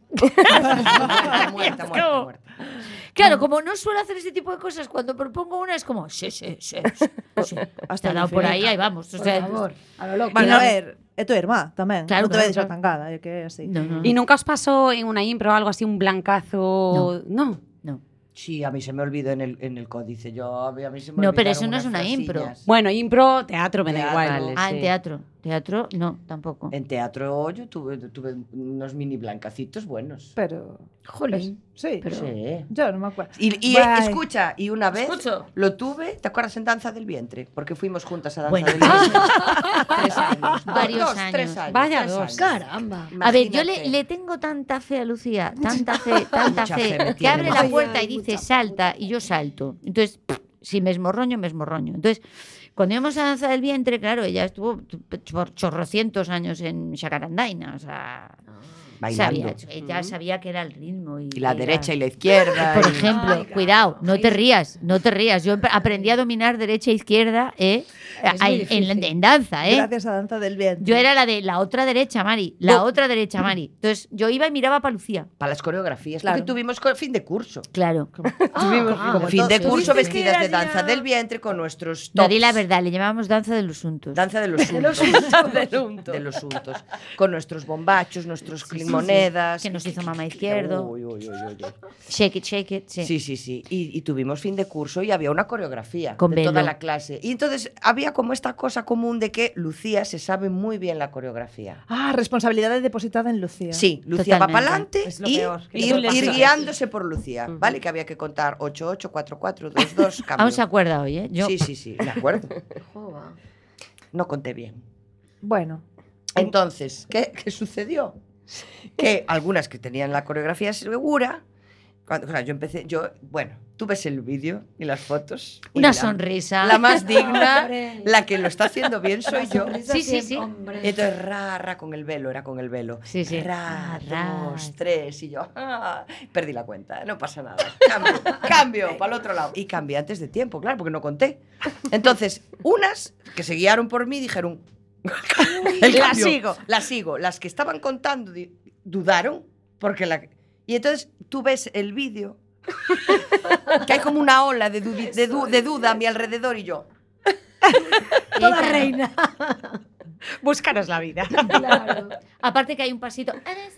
muerta, muerta, muerta, muerta. Claro, como no suelo hacer ese tipo de cosas, cuando propongo una es como, sí, sí, sí. sí, sí. Hasta dado por ahí, ahí vamos. O Por sea, favor, a lo loco. Bueno, a ver, é tu irmá tamén. Claro, non te claro, vedes claro. a tangada, é que é así. No, no, ¿Y nunca os pasó en una impro algo así, un blancazo? No. no. Sí, a mí se me olvidó en el, en el códice. Yo, a mí a mí se me No, pero olvidaron eso no es unas una impro. frasillas. Bueno, impro, teatro, me da Teatro, igual. vale. Ah, Sí. en teatro. Teatro, no, tampoco. En teatro yo tuve, tuve unos mini blancacitos buenos. Pero, Jolín. sí, Pero- Sí. yo non me acuerdo. Y, y Vai. escucha, y una vez Escucho. lo tuve, ¿te acuerdas en Danza del Vientre? Porque fuimos juntas a Danza Bueno. del Vientre. tres años. Varios dos, años. Tres años. Vaya tres dos. años. Caramba. A ver, yo le, Imagínate. le tengo tanta fe a Lucía, tanta fe, tanta Mucha fe, fe me que tiene. abre la Ay, puerta ay, y dice mucha fe, salta, y yo salto. Entonces, pff, si me esmorroño, me esmorroño. Entonces, cuando íbamos a Danza del Vientre, claro, ella estuvo por chorrocientos años en Jacarandaina, o sea, Bailando. sabía, ella sabía que era el ritmo. Y, Y la que era- derecha y la izquierda. Por y- ejemplo, Ay, cuidado, claro. no te rías, no te rías. Yo empe- aprendí a dominar derecha e izquierda eh, Es muy en, en- difícil. en danza, ¿eh? Gracias a Danza del Vientre. Yo era la de la otra derecha, Mari. La otra derecha, Mari. Entonces yo iba y miraba para Lucía. Para las coreografías. Claro. Porque tuvimos co- fin de curso. Claro. Tuvimos Ah, como fin de todos. curso Tuviste que vestidas de ir allá- danza del vientre con nuestros tops. No, di la verdad, le llamábamos danza de los untos. Danza de los untos. Del unto. De los untos. Con nuestros bombachos, nuestros monedas. Que nos hizo mamá izquierdo. Uy, uy, uy, uy, uy. Shake it, shake it. Sí. Sí, sí, sí. Y, y tuvimos fin de curso y había una coreografía Con de toda velo. la clase. Y entonces había como esta cosa común de que Lucía se sabe muy bien la coreografía. Ah, responsabilidade depositada en Lucía. Sí, Lucía va Totalmente. para adelante Es lo y peor, que ir, tú le ir sigues. guiándose por Lucía, ¿vale? Que había que contar ocho ocho, cuatro cuatro, dos dos, cambio. Aún se acuerda hoy, ¿eh? Yo. Sí, sí, sí, me acuerdo. Jova. No conté bien. Bueno, Entonces, ¿qué, qué sucedió? Que algunas que tenían la coreografía segura, cuando, o sea, yo empecé, yo, bueno, tú ves el vídeo y las fotos. y Una la- sonrisa. La más digna, Hombre. la que lo está haciendo bien soy yo. Sí, sí, sí. Y entonces, ra, ra, con el velo, era con el velo. Sí, sí. Ra, Ah, ra. dos, tres, y yo, ah, perdí la cuenta, no pasa nada. Cambio, cambio, para el otro lado. Y cambié antes de tiempo, claro, porque no conté. Entonces, unas que se guiaron por mí dijeron, el La cambio, sigo. La sigo. Las que estaban contando di- dudaron, porque la... Y entonces tú ves el vídeo, que hay como una ola de, dudi- de, du- de duda a mi alrededor y yo... Toda reina. Búscanos la vida. Claro. Aparte que hay un pasito.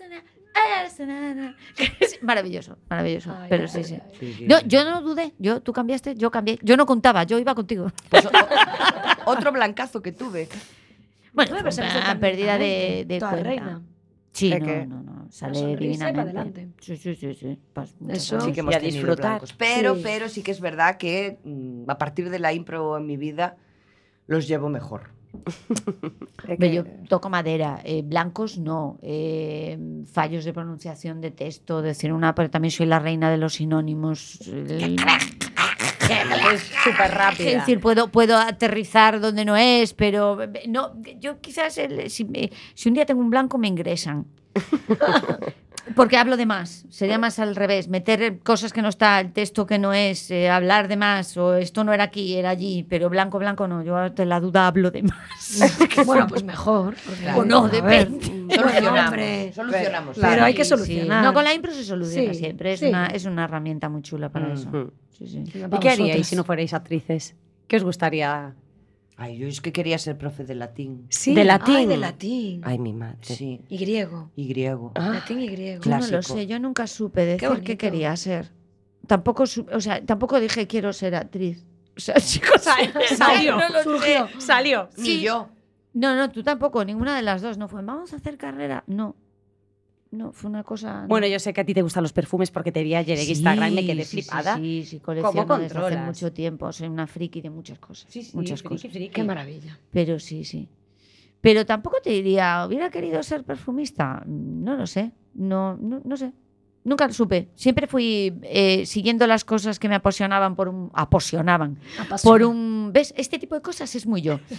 Maravilloso, maravilloso. Ay, Pero ay, sí, sí. ay. Sí, sí, No, sí. yo no dudé. Yo, tú cambiaste, yo cambié. Yo no contaba, yo iba contigo. Pues, o- o- otro blancazo que tuve. Bueno, Debe fue ser una eso pérdida de, también, de toda cuenta. reina. Sí, ¿De no, qué? no, no. Sale sonrisa y pa' divinamente. adelante. Sí, sí, sí, sí. Pas- muchas Eso. gracias. Sí que hemos Y a tenido disfrutar. blancos. Pero, Sí. pero sí que es verdad que mm, a partir de la impro en mi vida los llevo mejor. é Ve, que... yo toco madera, eh, blancos no, eh, fallos de pronunciación de texto, decir una, pero también soy la reina de los sinónimos. el- Es súper Es rápida. decir, puedo, puedo aterrizar donde no es, pero eh, no, yo quizás el- si, me- si un día tengo un blanco me ingresan. Porque hablo de más, sería más al revés, meter cosas que no está, el texto que no es, eh, hablar de más, o esto no era aquí, era allí, pero blanco, blanco no, yo ante la duda hablo de más. Bueno, pues mejor. porque- Claro. O no, A ver. depende. Solucionamos. hombre. Solucionamos. Pero Sí, hay que sí. solucionar. No, con la impro se soluciona Sí, siempre, es, sí. una, es una herramienta muy chula para Mm. eso. Mm. Sí, sí. ¿Y qué haríais si no fuerais actrices? ¿Qué os gustaría? Ay, yo es que quería ser profe de latín. Sí. De latín. Ay, de latín. Ay, mi madre. Sí. Y griego. Y griego. Latín y griego. Yo no lo Clásico. sé, yo nunca supe decir qué, bonito. quería ser. Tampoco, su- o sea, tampoco dije quiero ser actriz. O sea, chicos, Salió, no lo surgió. sé. Salió. Ni Sí. yo. No, no, tú tampoco, ninguna de las dos. No fue, vamos a hacer carrera. No. No, fue una cosa. no. Bueno, yo sé que a ti te gustan los perfumes porque te vi ayer en Sí, Instagram y me quedé sí, sí, flipada. Sí, sí, colecciono ¿Cómo desde hace controlas? mucho tiempo. Soy una friki de muchas cosas. Sí, sí, muchas friki, cosas. friki. Qué maravilla. Pero sí, sí. Pero tampoco te diría, ¿hubiera querido ser perfumista? No lo sé. No, no, no sé. Nunca lo supe. Siempre fui eh, siguiendo las cosas que me apasionaban por un... Apasionaban. Apasiona. Por un... ¿Ves? Este tipo de cosas es muy yo.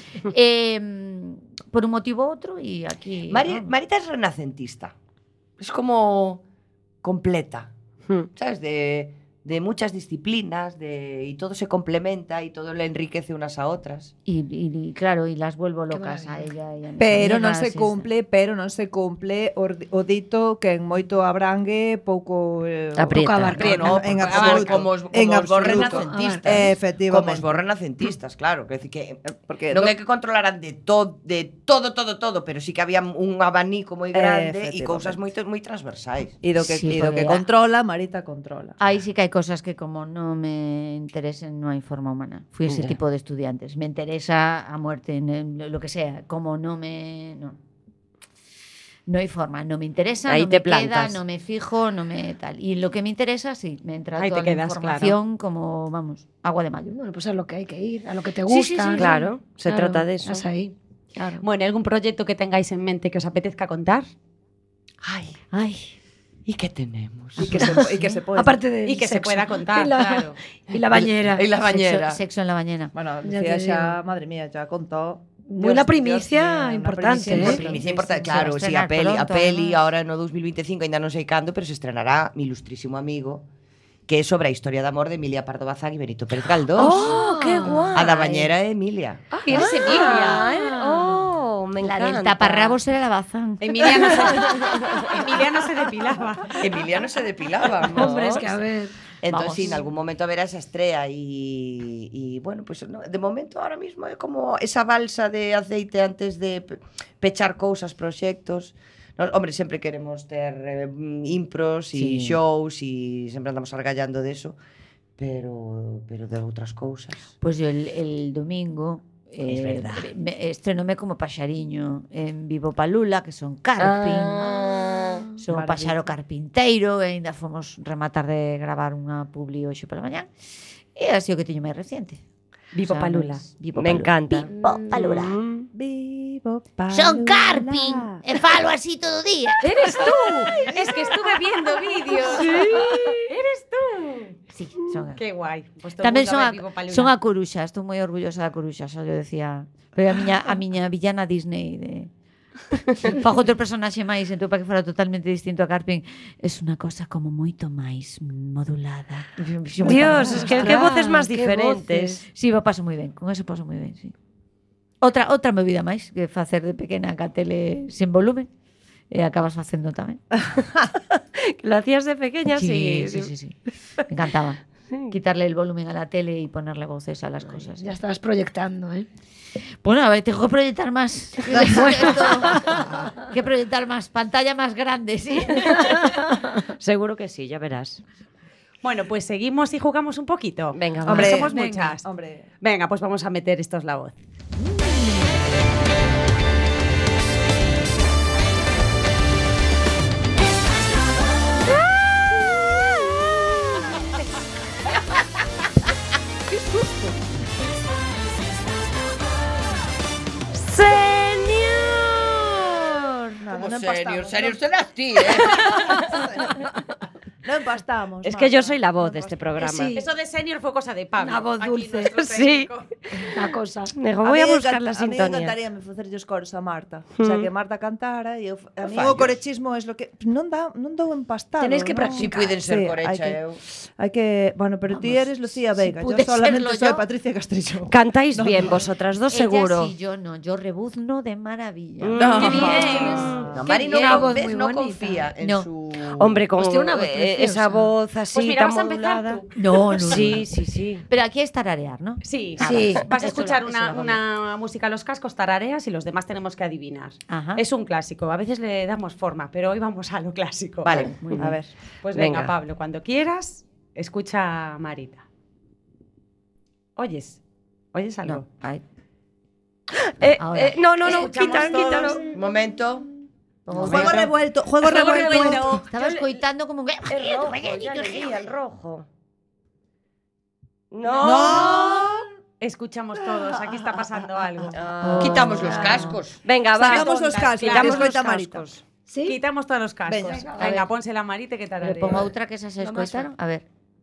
Eh, por un motivo u otro y aquí... Mari- vamos. Marita es renacentista. Es como completa, Hmm. ¿sabes? De, de muchas disciplinas de, y todo se complementa y todo le enriquece unas a otras. Y, y- y, claro, y las vuelvo locas a maravilla. ella y a mis Pero non amigas, se y esa- cumple, pero non se cumple o, o dito que en moito abrangue, pouco eh, Aprieta. Pouco abarca. No, no, en porque absoluto. Como os, como En os vos absoluto. renacentistas. Eh, Como efectivamente. os vos renacentistas, claro. Que, decir que, Porque non do- é que controlaran de, to, de todo, todo, todo, pero sí que había un abanico moi grande e cousas moi, moi transversais. E do que, Sí, e do que porque- controla, Marita controla. Ahí sí que hay cosas que como no me interesen, no hay forma humana. Fui ese Ya. tipo de estudiantes. Me interesa a muerte, en el- lo que sea. Como no me... No. No hay forma. No me interesa, Ahí no te me queda, plantas. no me fijo, no me tal. Y lo que me interesa, sí, me entra Ahí toda te la quedas, información como, vamos, agua de mayo. Bueno, pues a lo que hay que ir, a lo que te Sí, gusta. sí, sí, ¿no? claro, se trata de eso. Estás ahí. Claro. Bueno, ¿algún proyecto que tengáis en mente que os apetezca contar? Ay, Ay, ¿y qué tenemos? E que se, e que se pode. Aparte de Y que se pueda contar, y la, claro. y la bañera. En la bañera. sexo, sexo en la bañera. Bueno, Ya decía te xa, digo. madre mía, ya contó. Muy una Dios, primicia Dios mío, una importante, primicia ¿eh? Por importante. primicia importante, Se va a claro, sí, estrenar a peli, a pronto, peli además. ahora no dos mil veinticinco, ainda non sei cando, pero se estrenará mi ilustrísimo amigo, que é sobre a historia de amor de Emilia Pardo Bazán e Benito Pérez Galdós. ¡Oh, qué guay! A da bañera é Emilia. ¿Quién es Emilia? ¡Oh, me La encanta! del taparrabos era la bazán. Emilia no se, Emilia no se depilaba. Emilia no se depilaba, ¿no? Hombre, es que a ver. Entonces, Vamos. sí, en algún momento verá esa estrella y, y bueno, pues no, de momento ahora mismo é como esa balsa de aceite antes de pe- pechar cousas, proxectos. Nos, hombre, sempre queremos ter eh, impros e Sí. shows e sempre andamos argallando de eso, pero, pero de outras cousas. Pues yo el, el domingo Es eh, verdad. me estrenome como paxariño en Vivo Palula, que son carping. Ah, Son Maravilla. paxaro carpinteiro e ainda fomos rematar de gravar unha publi hoxe pola mañá. E así o que teño máis reciente. Vivo O sea, Palula. máis Vivo me Palula. encanta. Vivo Palula. Mm. Vivo Palula. Son carping e falo así todo o día. ¡Eres tú! Es que estuve viendo vídeos. ¡Eres tú! Sí, son ¡Qué guay! Pues todo Tamén mundo son a a, ver Vivo Palula. son a Coruxa, estou moi orgullosa da Coruxa, xa yo decía. Pero a miña, a miña villana Disney de fago outro personaxe máis, entón para que fora totalmente distinto a Carping, es unha cosa como moito máis modulada. Dios, es que qué voces Ostras, más qué diferentes. Sí, o paso moi ben, con eso paso moi ben, sí. Outra outra movida máis que facer de pequena ca tele sen volumen e acabas facendo tamén. Lo hacías de pequeña, sí. sí, sí, sí. Me encantaba. Quitarle el volumen a la tele y ponerle voces a las cosas. Ya estabas proyectando, ¿eh? Bueno, a ver, tengo que proyectar más. Esto, que proyectar más, pantalla más grande, sí. Seguro que sí, ya verás. Bueno, pues seguimos y jugamos un poquito. Venga, va. Hombre, Hombre, somos venga, muchas. Hombre, Venga, pues vamos a meter estos la voz. ¡Señor! nada, Como non senior, empastamos. senior non- serás ti, eh? Non empastamos. Es que yo Marta, soy la voz non de este empastamos. programa. Sí. Eso de senior fue cosa de Pablo. Una voz aquí dulce. nuestro Sí. técnico. Una cosa. Digo, voy a mí buscar encanta- la A mí me sintonía. encantaría me facer os coros a Marta. O sea, Mm. que Marta cantara e eu, a mí fallos. o corechismo é lo que non dá non dou empastado. Tenéis que non? Si practicar. puiden ser Sí, corecha, hai que- eu. Hai que, bueno, pero ti Vamos, eres Lucía si Veiga, yo pude solamente serlo soy yo. Patricia Castrillo. Cantáis bien vosotras dos, seguro. Ella sí, yo no. Yo rebuzno de maravilla. Mm. No. ¡Qué bien! No, Qué Mari no, bien. Una voz ves, muy no bonita. confía en No. su... Hombre, con Hostia, una voz eh, preciosa. esa voz así Pues mira, tan vas a empezar modulada. tú. No, no, no. Sí, sí, sí. Pero aquí es tararear, ¿no? Sí, Sí. vas a Eso escuchar lo- una, eso lo una música a los cascos, tarareas y los demás tenemos que adivinar. Ajá. Es un clásico, a veces le damos forma, pero hoy vamos a lo clásico. Vale, Muy bien. A ver. Pues venga, Venga. Pablo, cuando quieras, escucha a Marita. ¿Oyes? ¿Oyes algo? No, ay, Eh, Ahora. eh, no, no, no, Escuchamos quítalo, todos. quítalo. Un momento. Pongo Juego música. revuelto, juego Juego revuelto. revuelto. Estaba escoitando como un... El rojo, ya le di, el rojo. No. No. Escuchamos todos, aquí está pasando algo. Ah. Quitamos los cascos. Venga, va. Sacamos los cascos, Quitamos que los escoita Marita. cascos. ¿Sí? Quitamos todos los cascos. Venga, Venga, a ver. ponse la Marite que Le tararea. pongo outra que esas se Lo más escoitaron. A ver.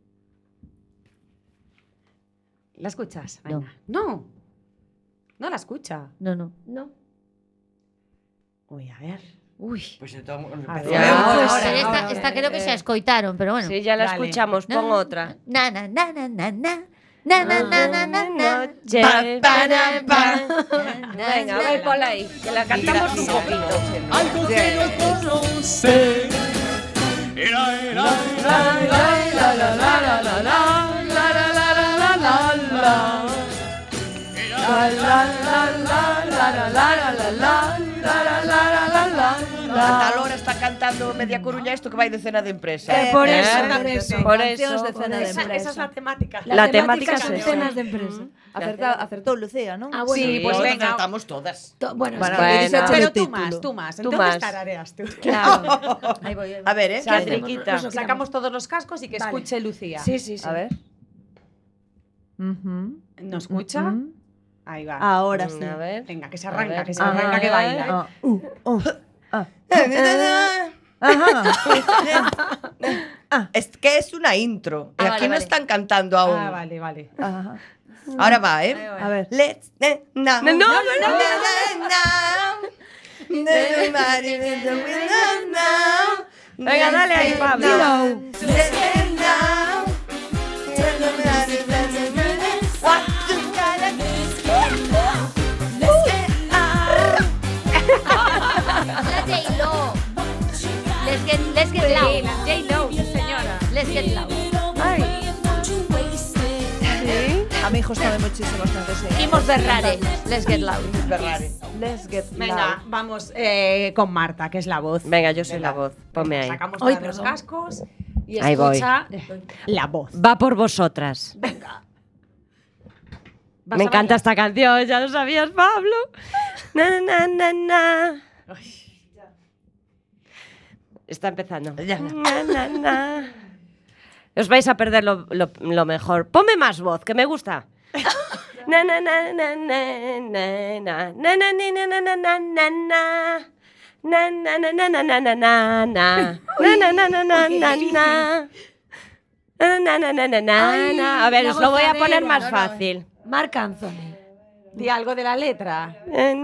¿La escuchas? No. Venga. No. No la escucha. No, no. No. Uy, a ver. Uy. Pues entonces A ver, empezó. Ya. ahora, Pues ahora, esta, ahora, esta ahora. creo que se escoitaron, pero bueno. Sí, ya la Dale. escuchamos. Pon otra. Na, na, na, na, na, na. Na, na, na, na, na, na. Noche. Pa, pa, pa. Venga, voy por ahí, que la cantamos un poquito. Algo que no conoce. Era, era, la, la, la, la, la, la, la, la, la, la, la, la, la, la. Era, la, la, la, la, la, la, la, la, la, la, la, la, la, la, la. A tal hora está cantando Media Coruña esto que vai de cena de empresa. Eh, por ¿Eh? eso, por por eso. eso. Por Cancións eso, de cena de Esa, empresa. esa es la temática. La temática son es esa. cenas de empresa. Acerta, acertou Lucía, non? Ah, bueno. Sí, pues Todas venga. acertamos todas. To- Bueno, Bueno, es que- que dixeche Pero o tú título. más, tú más. Tú Entonces más. tarareas tú. Claro. Ahí voy, ahí voy. A ver, ¿eh? Sandriquita. Eso, Sacamos todos los cascos y que Vale. escuche Lucía. Sí, sí, sí. A ver. Ujú. ¿No escucha? Ujú. Ahí va. Ahora sí. A ver. Venga, que se A arranca, ver. que se Ah, arranca, que baila. Ah, uh, uh, ah. Ajá. Es que es una intro. Ah, y aquí vale, no vale. están cantando aún. Ah, vale, vale. Ajá. Ahora va, ¿eh? A ver. Let's eh, now. No, no, no, no. Venga, dale ahí, Pablo. La J-Lo. Let's get, let's get loud. J-Lo, señora. Let's get loud. A mi gustame muchísimo esta canción. Imos Ferrari. Let's get loud. Ferrari. Let's get Venga, vamos eh, con Marta, que es la voz. Venga, yo soy Venga. la voz. Ponme ahí. Sacamos Ay, todos los perdón. cascos y Ahí voy. escucha la voz. Va por vosotras. Vas Me a encanta bailar. esta canción, ya lo sabías, Pablo. Na, na, na, na. Está empezando. Ya. Na, na, na. Os vais a perder lo, lo- lo mejor. Ponme más voz, que me gusta. Na, na, na, na, na, na, na. Na, na, ni, na, na, na, na, na, na. Na, na, na, na, na, na, na, na, na. Na, na, na, na, na, na, na. Na, na, na, na, na, na, Ay, na. A ver, la os lo voy a gozadera. poner más No, no, fácil. Marc Anthony. Di algo de la letra.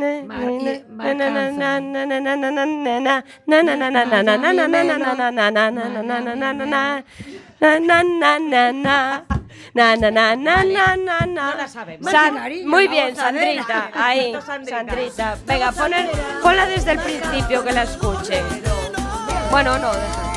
No la sabemos. San- cariño, Muy la bien, gozadera. Sandrita. Ahí, Sandrita. Sandrita. Venga, poner, ponla desde el principio que la escuchen. Bueno, no. deja.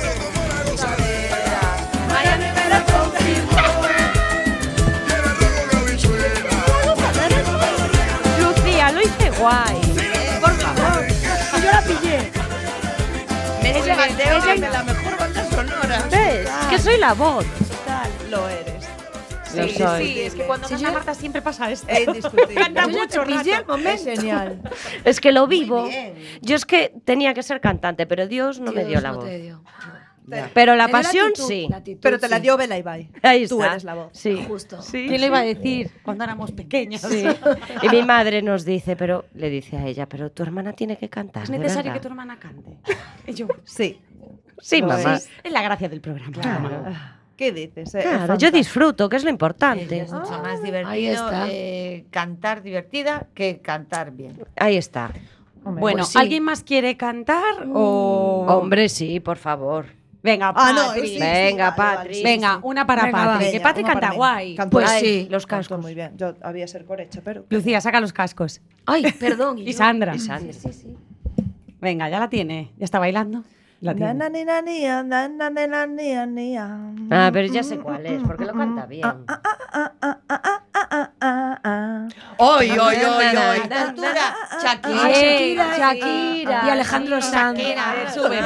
Lucía, lo hice guay. Por favor. Yo la pillé. Messi Mateo de la mejor banda sonora. ¿Ves? Que soy la voz. Lo eres. Lo Sí, soy. sí, es que cuando Sí, canta yo- Marta siempre pasa esto. Es indiscutible. Canta Yo ya mucho te pillé el rato. Es momento. genial. Es que lo vivo. bien. Yo es que tenía que ser cantante, pero Dios no me dio Dios la no voz. te dio. Pero la Te dio pasión actitud, sí. la actitud, Pero te la sí. dio Bela Ibai. Ahí Tú está. eres la voz. Sí. Justo. Sí, ¿Quién lo iba a sí. decir cuando éramos pequeños? Sí. Y mi madre nos dice, pero le dice a ella, pero tu hermana tiene que cantar. Es de necesario que verdad". tu hermana cante. Y yo, Sí. Sí, Lo mamá. es. es la gracia del programa. Claro. ¿Qué dices? Eh, Claro, yo fantástico. disfruto, que es lo importante. Es mucho más Ahí divertido está. eh, cantar divertida que cantar bien. Ahí está. Hombre, Bueno, pues sí. ¿alguien más quiere cantar o...? Hombre, sí, por favor. Venga, Ah, no, Patri. sí, sí, Venga, vale, vale, Patri. sí, Venga, sí. una para Venga, Patri. va. Que Venga, Patri una canta para mí. guay. Canto Pues guay. sí. Los Canto cascos. muy bien. Yo había ser corecha, pero... Lucía, saca los cascos. Ay, perdón. Y yo- Sandra. Y Sandra. Sí, sí. Venga, ya la tiene. Ya está bailando. La Na, tiene. na, ni, na, nia, na, na, ni, na, nia, nia. Ah, pero ya sé cuál es, porque lo canta bien. Ah, ah, ah, ah, ah, ah, ah, ah. Hoy, hoy, hoy, hoy. Cultura. Shakira. Ah, Eh, Shakira, Shakira. Y Alejandro Sanz. Shakira. Sube.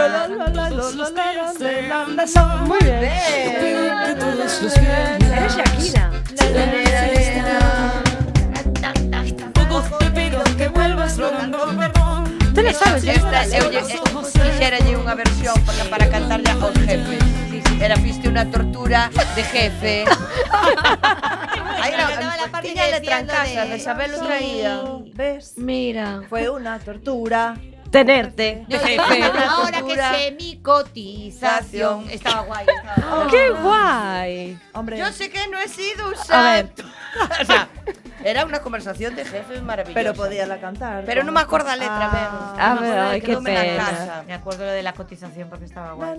Muy bien. Eres Shakira. Tú lo sabes, ya Esta, eu, lle- eh, quixéralle unha versión para, para cantarle aos jefes. Era fiste unha tortura de jefe. Aí era, Cantaba la parte tiña que letra en decía lo casa, de- de Isabel lo traía. ¿Ves? Mira. Fue una tortura tenerte. Ahora que sé mi cotización. Estaba guay, estaba guay. ¡Qué guay! Hombre, Yo sé que no he sido A usado. ver. O sea, era una conversación de jefes maravillosa. pero podía la cantar. Pero no me acuerdo la letra, Ah. A Vero. ver, ay, qué Quedóme en la pena. casa. Me acuerdo lo de la cotización porque estaba guay.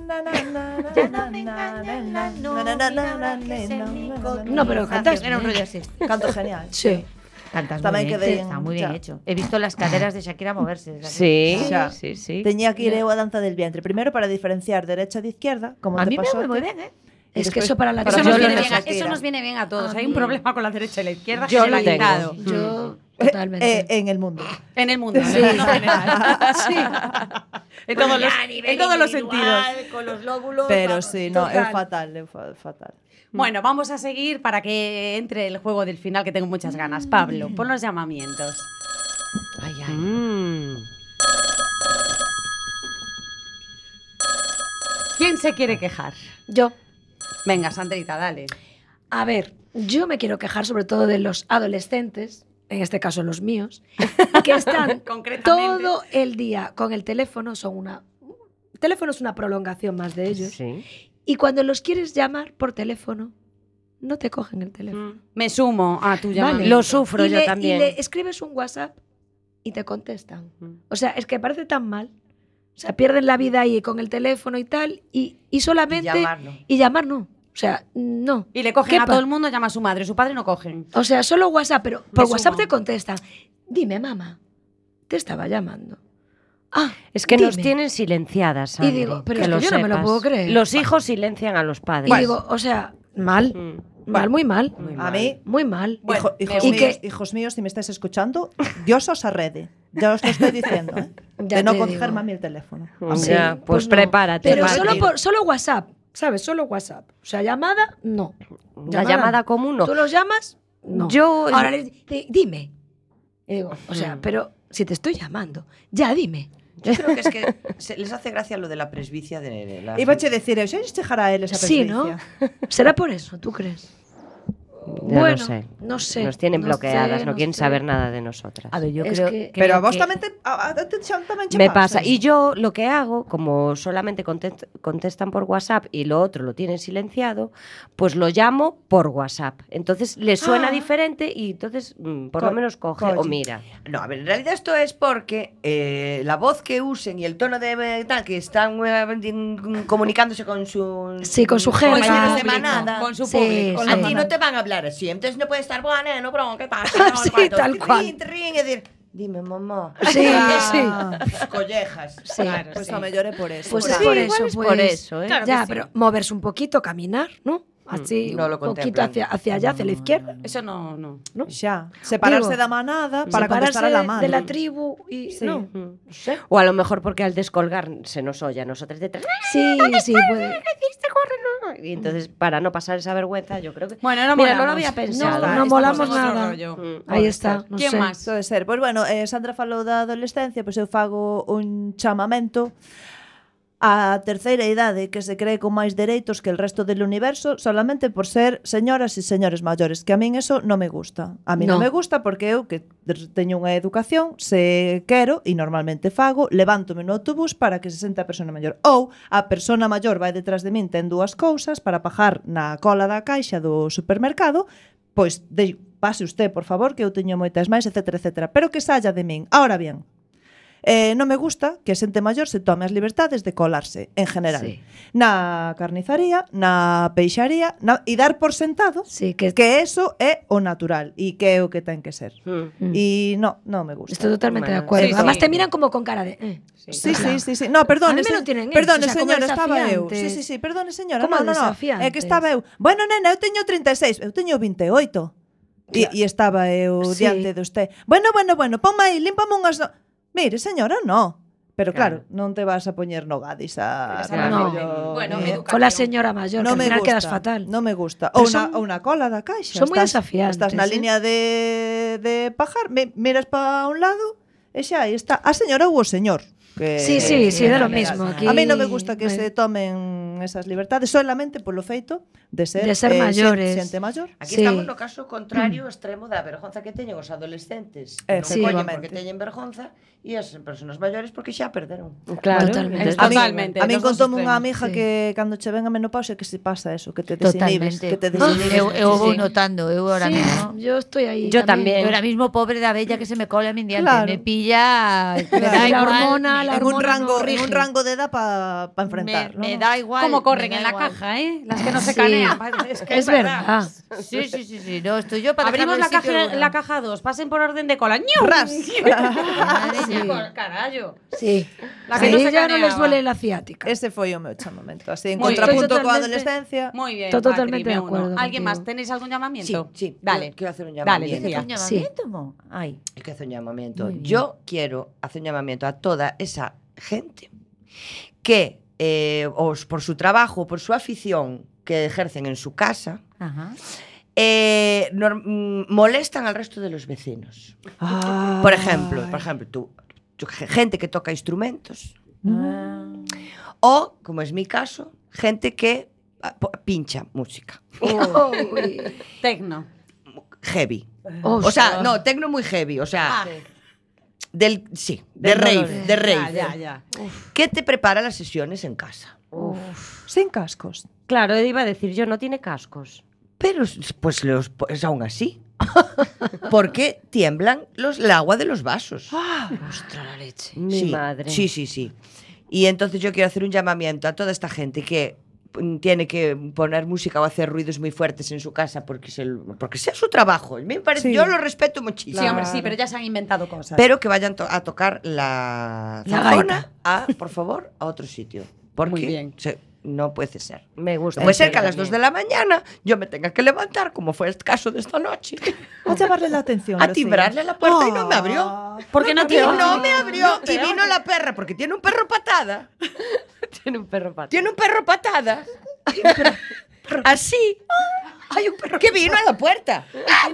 No, pero cantas Era un bien. rollo así. Canto genial. Sí. Cantas Tamén muy bien, quedei en- está muy bien ya. hecho. He visto las caderas de Shakira moverse. desde aquí. Sí, Xa. sí, sí. Teñía que ir eu a danza del vientre. Primero para diferenciar derecha de izquierda, como A te mí me pasó. fue muy bien, ¿eh? Y Es que después eso para la para Eso yo nos, yo viene lo bien a, Shakira. eso nos viene bien a todos. A Hay un mí. problema con la derecha y la izquierda Yo lo generalizado. tengo. Yo Eh, totalmente. eh, en el mundo. En el mundo, en el mundo general. Sí. En todos los, en todos los sentidos. Con los lóbulos. Pero vamos. sí, no, é total. fatal, é fa- fatal. Bueno, vamos a seguir para que entre el juego del final que tengo muchas ganas. Pablo, pon los llamamientos. Ay, ay. Mm. ¿Quién se quiere quejar? Yo. Venga, Sandrita, dale. A ver, yo me quiero quejar sobre todo de los adolescentes, en este caso los míos, que están Concretamente. todo el día con el teléfono, son una... El teléfono es una prolongación más de ellos. Sí. Y cuando los quieres llamar por teléfono, no te cogen el teléfono. Me sumo a tu llamamiento. Vale. Lo sufro y yo le, también. Y le escribes un WhatsApp y te contestan. O sea, es que parece tan mal. O sea, pierden la vida ahí con el teléfono y tal, y, y solamente... Y llamar, no. Y llamar no. O sea, no. Y le cogen ¿Qué a pa- todo el mundo, llama a su madre. Su padre no cogen. O sea, solo WhatsApp, pero por Me WhatsApp sumo. te contestan. Dime, mamá, te estaba llamando. Ah, Es que nos dime. tienen silenciadas, Y Sandri, digo, pero que es que lo yo no me lo sepas. puedo creer. Los hijos silencian a los padres. Y digo, o sea, mal, Mm. mal, muy mal, Muy A mal. mí, muy mal. Bueno, hijo- me hijos, gusta. míos, Y que- hijos míos, si me estáis escuchando, Dios os arrede. Ya os lo estoy diciendo, ¿eh? Ya de no te cogerme digo. a mí el teléfono. Sí, Ya, pues, no. prepárate. Pero Mati. solo, por, solo WhatsApp, ¿sabes? Solo WhatsApp. O sea, llamada, no. La llamada común no. ¿Tú los llamas? No. Yo- Ahora les di- dime. Y digo, o Mm. sea, pero si te estoy llamando, ya dime. Yo creo que es que se- les hace gracia lo de la presbicia de, de la... Iba a decir, eu, xa lles chejará a eles a Sí, ¿no? presbicia. ¿Será por eso, tú crees? Ya bueno, no sé. no sé. Nos tienen no bloqueadas, sé, no, no quieren sé. saber nada de nosotras. A ver, yo Es creo que- creo Pero a vos que- tamén te, a, a, te, xa tamén che Me pasa. pasa. Y yo lo que hago, como solamente contest- contestan por WhatsApp y lo otro lo tienen silenciado, pues lo llamo por WhatsApp. Entonces les suena Ah. diferente y entonces mm, por Co- lo menos coge colle. o mira. No, a ver, en realidad esto es porque eh, la voz que usen y el tono de eh, tal que están eh, din- comunicándose con su Sí, con su jerga. compañeros de Público, manada. con su Sí, público. sí. A la ti no manada. te van a hablar así, entonces no puede estar bueno, no, bro, ¿qué pasa? No, Sí, cuánto. tal cual. Rin, rin, y decir, dime, mamá. Sí, Ah, sí. Collejas. Sí. Claro, Pues sí. a mellor é por eso. Pues por es eso. por Sí, eso, igual es pues. por eso, ¿eh? Claro que ya, sí. pero moverse un poquito, caminar, ¿no? Así, No lo un poquito contemplan. hacia, hacia allá, hacia la izquierda. Eso no, no. ¿no? Xa, separarse Digo, da manada para Separarse contestar a la de- madre. de la tribu y... Sí. No, Mm. no sé. O a lo mejor porque al descolgar se nos oye a nosotras detrás. Sí, sí, puede. "Hiciste, corre, no". Y entonces, para no pasar esa vergüenza, yo creo que. Bueno, no Mira, molamos. no lo había pensado. No, está, no estamos molamos en otro nada. rollo. Mm. Ahí está, no ¿Quién sé. más? Pode ser. Pois bueno, eh, Sandra falou da adolescencia, pois eu fago un chamamento a terceira idade que se cree con máis dereitos que el resto del universo solamente por ser señoras e señores maiores, que a min eso non me gusta. A mí non No. me gusta porque eu que teño unha educación, se quero e normalmente fago, levántome no autobús para que se sente a persona maior. Ou a persona maior vai detrás de min, ten dúas cousas para pagar na cola da caixa do supermercado, pois de, pase usted, por favor, que eu teño moitas máis, etcétera, etcétera. Pero que saia de min. Ahora bien, eh, non me gusta que a xente maior se tome as libertades de colarse, en general. Sí. Na carnizaría, na peixaría, na, e dar por sentado Sí, que, que eso é o natural e que é o que ten que ser. Mm. Mm. E no, non me gusta. Estoy totalmente de Bueno, acuerdo. sí, Además sí. te miran como con cara de... eh. Sí, sí, sí, sí. No, perdone, A mí me se- lo tienen perdone, hecho, o sea, como señora, estaba eu. desafiantes. Sí, sí, sí, perdone, señora. Como no, no, no. É que desafiantes. estaba eu. Bueno, nena, eu teño treinta e seis, eu teño vinte e oito. E, e estaba eu Sí. diante de usted. Bueno, bueno, bueno, ponme aí, límpame unhas... No... Mire, señora, no. Pero claro, Claro. non te vas a poñer no Gadis a... Esa no. rollo- Bueno, Eh, educación. Con la señora mayor, non que me al final gusta, quedas fatal. non me gusta. Pero Ou na, son- ou na cola da caixa. son moi estás, desafiantes, Estás na eh. liña de, de pajar, me, miras para un lado e xa aí está a señora ou o señor. Que, Sí, sí, sí, que- da lo que- mismo. Aquí, A mí non me gusta que eh, se tomen teñen esas libertades solamente polo feito de ser, De ser eh, maiores. xente, xente maior. Aquí Sí. estamos no caso contrario extremo da vergonza que teñen os adolescentes que non collen Efectivamente. porque teñen vergonza e as persoas maiores porque xa perderon. Claro. Totalmente. entonces, A mí, Totalmente, a mí los dos contoume unha extremos, amiga sí. que cando che ven a menopausia que se pasa eso, que te desinhibes, Totalmente. que te desinhibes. Eu, eu vou Sí. notando, eu ahora Sí, mismo. yo estoy ahí. Yo también. Eu ahora mismo, pobre da bella que se me cola mindiante, Claro. me pilla, me Claro. da La igual, hormona, me- la en un hormona rango, no en rige. un rango de edad para pa enfrentar, me, me ¿no? da igual. Cómo corren me da en la igual. caja, ¿eh? Las que no se Sí. canean. Es que Es verdad. Sí, sí, sí, sí, no, estoy yo para Abrimos la dejarle sitio caja, alguno. la caja dos, pasen por orden de cola. ¡Ñu! Ras. Madre Sí. mía. Carallo. Sí. La que Ahí no se ya no les caneaba. duele la ciática. Ese foi o meu chamamento, así en Muy bien. contrapunto Estoy coa totalmente- adolescencia. Muy bien. Estoy Patri, totalmente de me uno. acuerdo ¿Alguien contigo. más? ¿Tenéis algún Sí, llamamiento? sí. Dale. Quiero hacer un Dale, llamamiento. Lucía. Un llamamiento, mo? Ay. Hay que hacer un llamamiento. Muy bien. Yo quiero hacer un llamamiento a toda esa gente que, eh, os, por su trabajo o por su afición que ejercen en su casa, Ajá. eh, nor- mm, molestan al resto de los vecinos. Por ejemplo, por ejemplo, tú, tú- gente que toca instrumentos Ah. o, como es mi caso, gente que ah, po- pincha música Uy. Tecno. heavy. Oh, O sea, no, tecno muy heavy, o sea, Ah, del sí, de del rave, dolor. de rave. Ya, ya, ya. ¿Qué te prepara las sesiones en casa? Sin cascos. Claro, iba a decir yo, no tiene cascos. Pero pues los pues aún así. Porque tiemblan los, el agua de los vasos. Ostras, la leche. Mi sí, madre. Sí, sí, sí. Y entonces yo quiero hacer un llamamiento a toda esta gente que mm, tiene que poner música o hacer ruidos muy fuertes en su casa porque, se, porque sea su trabajo. A mí me parece, Sí. Yo lo respeto muchísimo. Sí, hombre, sí, pero ya se han inventado cosas. Pero que vayan to- a tocar la, La zanfona gaita. a, por favor, a otro sitio. Porque Muy bien. se- no puede ser. Me gusta. No puede ser que a Sí, las dos de la mañana yo me tenga que levantar, como fue el caso de esta noche, A llamarle la atención. a Lucía. timbrarle a la puerta y no me abrió. Ah. ¿Por qué no Y te no me abrió. Y vino la perra, porque tiene un perro patada. Tiene un perro pato. Tiene un perro patada. Así. Hay un perro que vino a la puerta.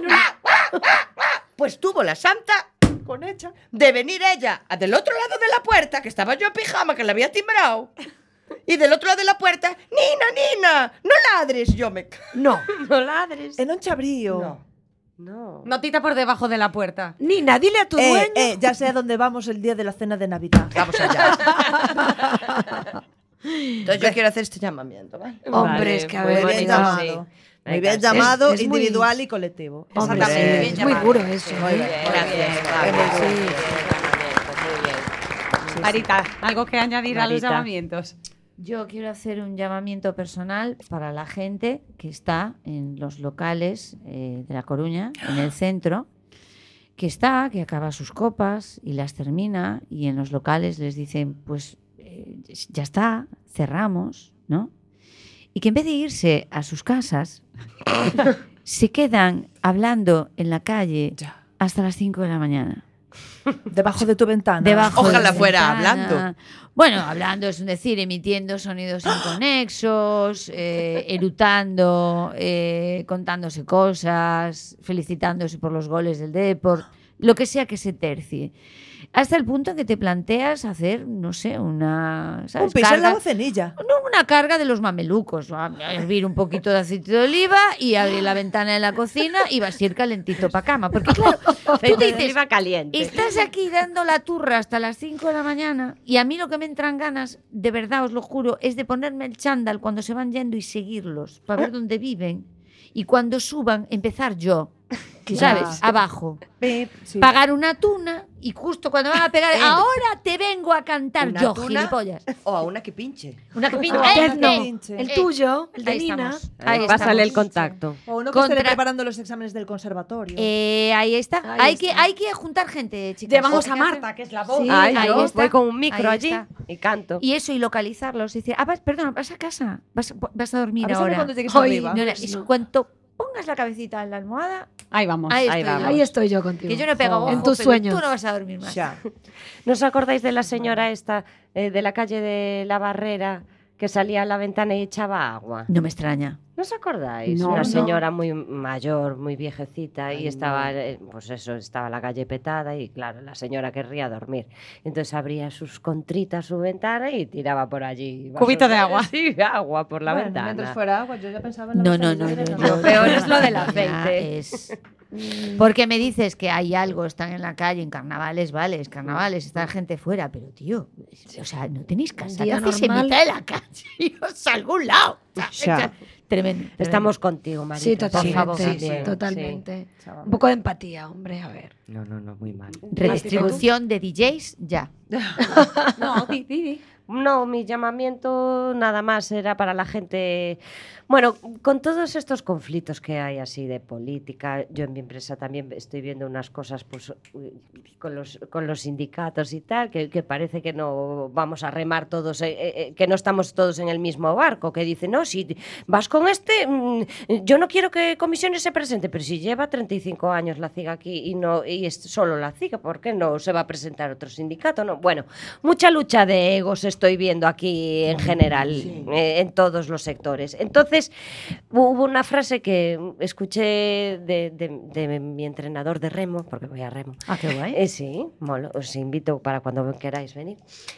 Pues tuvo la santa Con hecha. de venir ella a del otro lado de la puerta, que estaba yo en pijama, que la había timbrado. Y del otro lado de la puerta, Nina, Nina, no ladres. Yo me... No. No ladres. E non che abrío. No. No. Notita por debajo de la puerta. Nina, dile a tu Eh, dueño. eh, ya sé a dónde vamos el día de la cena de Navidad. Vamos allá. Entonces yo quiero hacer este llamamiento, ¿vale? Hombre, Vale, es que a muy ver, Muy bien bonito, Nina. llamado. sí. Muy Venga, bien llamado, es muy- individual y colectivo. Hombre, Exactamente, sí, bien es muy llamado. duro eso. Muy ¿eh? bien. Gracias, Muy vamos. bien. Sí, muy bien. Marita, ¿algo que añadir a los Marita. llamamientos? Yo quiero hacer un llamamiento personal para la gente que está en los locales eh, de La Coruña, en el centro, que está, que acaba sus copas y las termina y en los locales les dicen, pues eh, ya está, cerramos, ¿no? Y que en vez de irse a sus casas, se quedan hablando en la calle Ya. hasta las cinco de la mañana. Debajo de tu ventana. Debajo Ojalá de la fuera ventana. hablando. Bueno, hablando es un decir, emitiendo sonidos inconexos, eh, erutando, eh, contándose cosas, felicitándose por los goles del Depor, lo que sea que se tercie. Hasta el punto en que te planteas hacer, no sé, una... ¿sabes? Un piso en la Carga- bocenilla. no, una carga de los mamelucos. A a hervir un poquito de aceite de oliva y abrir la ventana de la cocina y vas a ir calentito para cama. Porque claro, tú Aceite de dices, oliva caliente. estás aquí dando la turra hasta las cinco de la mañana y a mí lo que me entran ganas, de verdad os lo juro, es de ponerme el chándal cuando se van yendo y seguirlos para ver dónde viven. Y cuando suban, empezar yo, ¿sabes? Abajo. Pip, sí. Pagar una tuna y justo cuando van a pegar, ahora te vengo a cantar ¿Una yo, tuna? gilipollas. O a una que pinche. Una que pinta. Oh, ¡Eh, Tecno. eh! pinche. El Eh, tuyo, el de Ahí Nina. estamos. Ahí Pásale el estamos. contacto. O uno que Contra- esté preparando los exámenes del conservatorio. Eh, ahí está. Ahí hay, está. Que, hay que juntar gente, chicas. Llevamos Hay a que hacer- Marta, que es la voz. Sí, Ay, ahí yo está, voy con un micro ahí allí está. y canto. Y eso, y localizarlos. Y decir, ah, vas, perdona, vas a casa. Vas, vas a dormir Avísame ahora. cuando llegues Ay, arriba. No, no, y en cuanto pongas la cabecita en la almohada, Ahí vamos. ahí, ahí estoy vamos. yo. Ahí estoy yo contigo. Que yo no he pegado En ojo, tus pero sueños. Tú no vas a dormir más. Ya. ¿No os acordáis de la señora esta eh, de la calle de la Barrera que salía a la ventana y echaba agua? No me extraña. ¿No os acordáis? No, Una no. señora muy mayor, muy viejecita, y estaba, eh, pues eso, estaba la calle petada y claro, la señora querría dormir. Entonces abría sus contritas, su ventana y tiraba por allí. Cubito de agua. Sí, agua por la Bueno, ventana. mientras fuera agua, yo ya pensaba en la No, no, no, masonería. no, no. Lo peor es lo del Ya aceite. es- Porque me dices que hay algo, están en la calle, en carnavales, vale, es carnavales, está gente fuera, pero tío, o sea, no tenéis casa, día ¿qué hacéis en normal. mitad de la calle? Iros a algún lado. Ya. Tremendo. Estamos contigo, Marita. Sí, por totalmente. favor, sí, también, totalmente. Sí. Un poco de empatía, hombre, a ver. sí. No, no, no, muy mal. Redistribución de D Js, ya. No, di, di, di. No, mi llamamiento nada más era para la gente. Bueno, con todos estos conflictos que hay así de política, yo en mi empresa también estoy viendo unas cosas pues, con, los, con los sindicatos y tal, que, que parece que no vamos a remar todos, eh, eh, que no estamos todos en el mismo barco, que dicen, no, si vas con este, mm, yo no quiero que Comisiones se presente, pero si lleva treinta y cinco años la CIGA aquí y, no, y es solo la CIGA, ¿por qué no se va a presentar otro sindicato? No, bueno, mucha lucha de egos estoy viendo aquí en general, eh, en todos los sectores. Entonces, hubo una frase que escuché de, de- de mi entrenador de remo, porque voy a remo. Ah, qué guay. Eh, sí, molo, os invito para cuando queráis venir.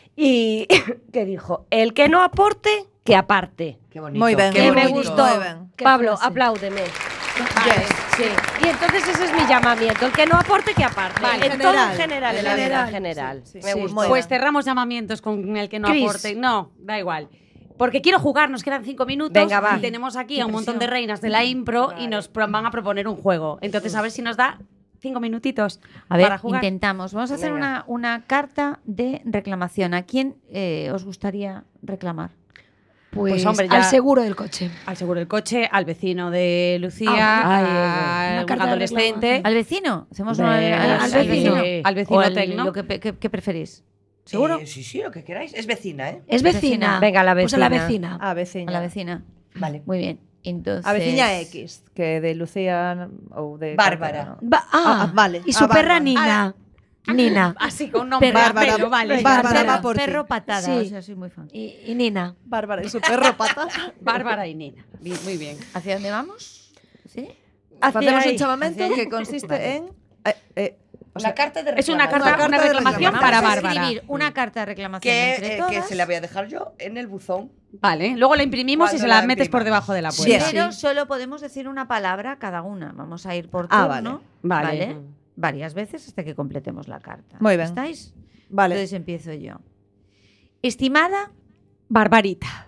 Y que dijo, el que no aporte, que aparte. Qué bonito. Muy bien, Que muy me bonito, gustó. muy bien. Qué Pablo, frase. apláudeme. Yes. Sí. Y entonces ese es mi llamamiento, el que no aporte, que aparte. Vale, en todo en general, general, en la vida general, en general. sí, sí, Me sí, gustó. muy Pues bien. cerramos llamamientos con el que no Cris. aporte. No, da igual. Porque quiero jugar, nos quedan cinco minutos. Venga, va. Y tenemos aquí a un montón de reinas de la impro y nos pro- van a proponer un juego. Entonces, a ver si nos da cinco minutitos A ver, para jugar. intentamos. Vamos a hacer Venga. una, una carta de reclamación. ¿A quién eh, os gustaría reclamar? Pues, Pues, hombre, ya- al seguro del coche. Al seguro del coche, al vecino de Lucía, Ah, Ay, a una un carta de adolescente. reclamación. ¿Al vecino? ¿Hacemos Venga, una- al, al al vecino. vecino? Al vecino ¿O al- tecno. lo que, pe- que- que preferís? ¿Seguro? sí, sí, lo que queráis. Es vecina, ¿eh? Es vecina. Venga, la Pues a la vecina. vecina. A veciña. A la vecina. Vale. Muy bien. Entonces, A veciña X, que de Lucía ou de Bárbara. Va- ah, Ah, vale. Y su Ah, perra Bárbara. Nina. Nina. Así, con un nombre. Perra, Bárbara, pero vale. Bárbara perro, va por ti. perro patada. Sí. O sea, soy muy fan. Y, y Nina. Bárbara y su perro pata. Bárbara y Nina. Bien, muy bien. ¿Hacia dónde vamos? ¿Sí? Hacia Facemos ahí. un chamamento Hacia ahí. que consiste en eh, eh, o sea, Una carta de Es una reclamación. carta, una, carta de reclamación reclamación. para Vamos a Bárbara. escribir una carta de reclamación que, entre eh, todas. que se la voy a dejar yo en el buzón. Vale, luego la imprimimos y Cuando se la la metes por imprimamos. debajo de la Sí. puerta. Pero solo podemos decir una palabra cada una. Vamos a ir por Ah, turno. vale. ¿vale? Varias veces hasta que completemos la carta. Muy bien. ¿Estáis? vale. Entonces empiezo yo. Estimada, Barbarita.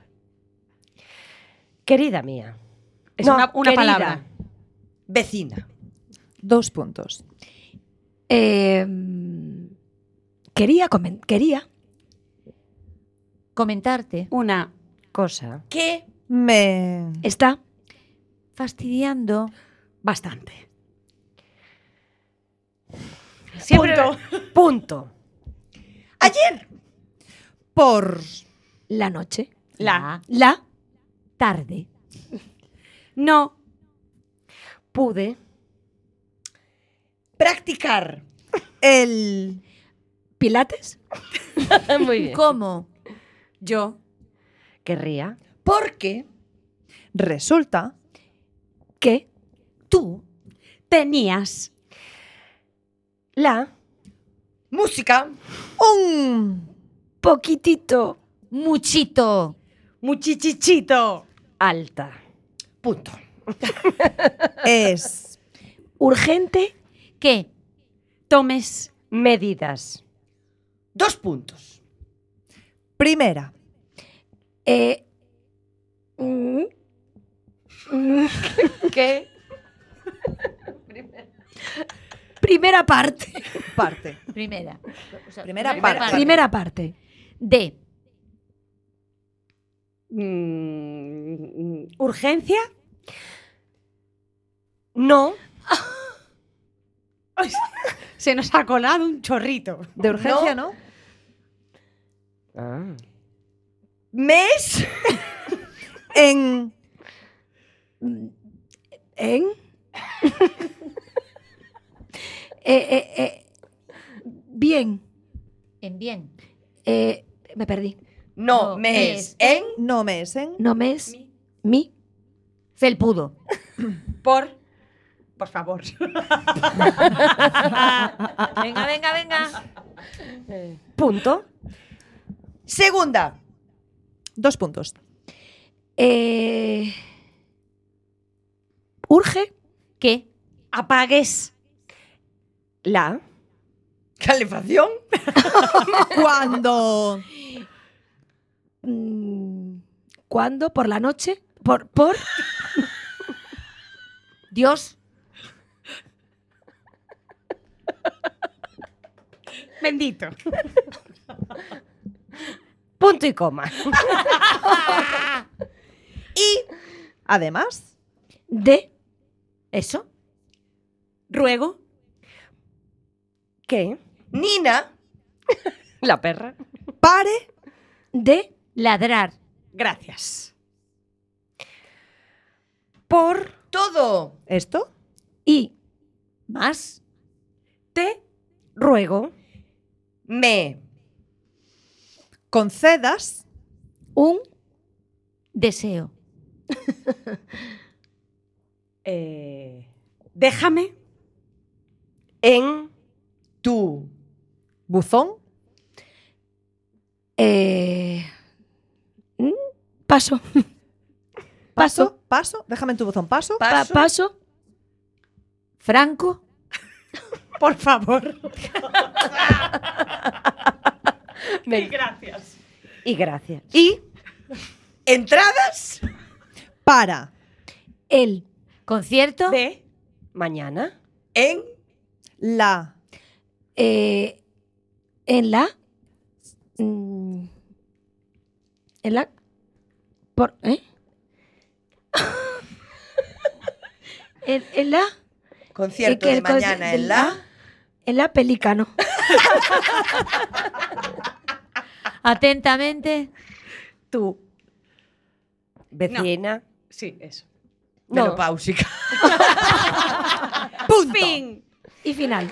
Querida mía. Es No, una, una querida. palabra. Vecina. Dos puntos. Eh, quería, comen- quería comentarte, Una. Cosa. ¿Qué? Me está fastidiando Bastante. Siempre- Punto. Ayer. por la noche. La. La tarde, No. Pude. Practicar. el pilates. Muy bien. como Yo. Querría. Porque resulta Que tú Tenías. La. música. un poquitito muchito Muchichichito. Alta. Punto. es urgente que Tomes. Medidas. Dos puntos. primera. eh, mm, mm, ¿Qué? primera parte. Parte. primera. O sea, Primera parte. Primera parte. de Mm, urgencia. No. Se nos ha colado un chorrito. De urgencia, ¿no? Ah. Mes. En ¿En? eh, eh, eh, bien. en bien, Eh, me perdí. No, No, mes. es. En. no me es en No me es mi Felpudo. Por. Por favor. Venga, venga, venga. Punto. Segunda. Dos puntos. Eh, urge. ¿Qué? Apagues. La. Calefacción. Cuando. mm, ¿Cuándo? ¿Por la noche? ¿Por? ¿Por? Dios. Bendito. Punto y coma. Y, además, De. ¿Eso? Ruego. ¿Qué? Nina. La perra. pare De. Ladrar. Gracias. Por. Todo. esto. Y. Más. Te. Ruego. Me. Concedas Un. Deseo. Eh, déjame. En. Tú. buzón. Eh, mm, paso. Paso. Paso. Déjame en tu buzón. Paso. Pa- Paso. paso. Franco. Por favor. Ven. Gracias. Y gracias. Y. Entradas. Para. El. Concierto. De. Mañana. En. La. Eh, en la. mm, en la. Por. ¿Eh? en, en la. Concierto que de el conci- mañana de en la. En la Pelícano. Atentamente. Tú. Vecina. Sí, eso. No. Menopáusica. Punto. Fin. Y final.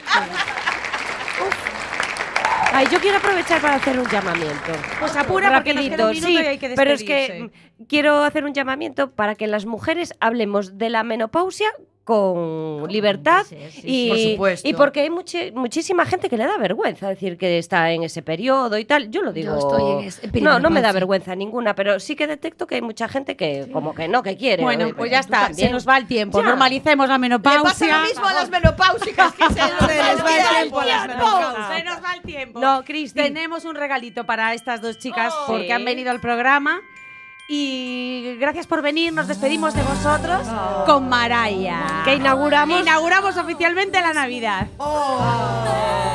Ay, yo quiero aprovechar para hacer un llamamiento. Pues apura porque nos queda un Rapidito, minuto sí, y hay que pero es que despedirse. mm, quiero hacer un llamamiento para que las mujeres hablemos de la menopausia con libertad Sí, sí, sí. y, Por supuesto. y porque hay muchi- muchísima gente que le da vergüenza decir que está en ese periodo y tal. Yo lo digo. Yo estoy en ese- en no, no me da perimenopausia. vergüenza ninguna, pero sí que detecto que hay mucha gente que como que no, que quiere. Bueno, Oye, pues pero ya tú está. también. Se nos va el tiempo. Ya. Normalicemos la Le menopausia. pasa lo mismo a las menopáusicas que se nos Se les va el tiempo a las menopáusicas. Se nos va el tiempo. No, Cristi. Tenemos un regalito para estas dos chicas Oh. porque Sí. han venido al programa. Y gracias por venir. Nos despedimos de vosotros con Maraya. Que inauguramos. Inauguramos oficialmente la Navidad. Oh.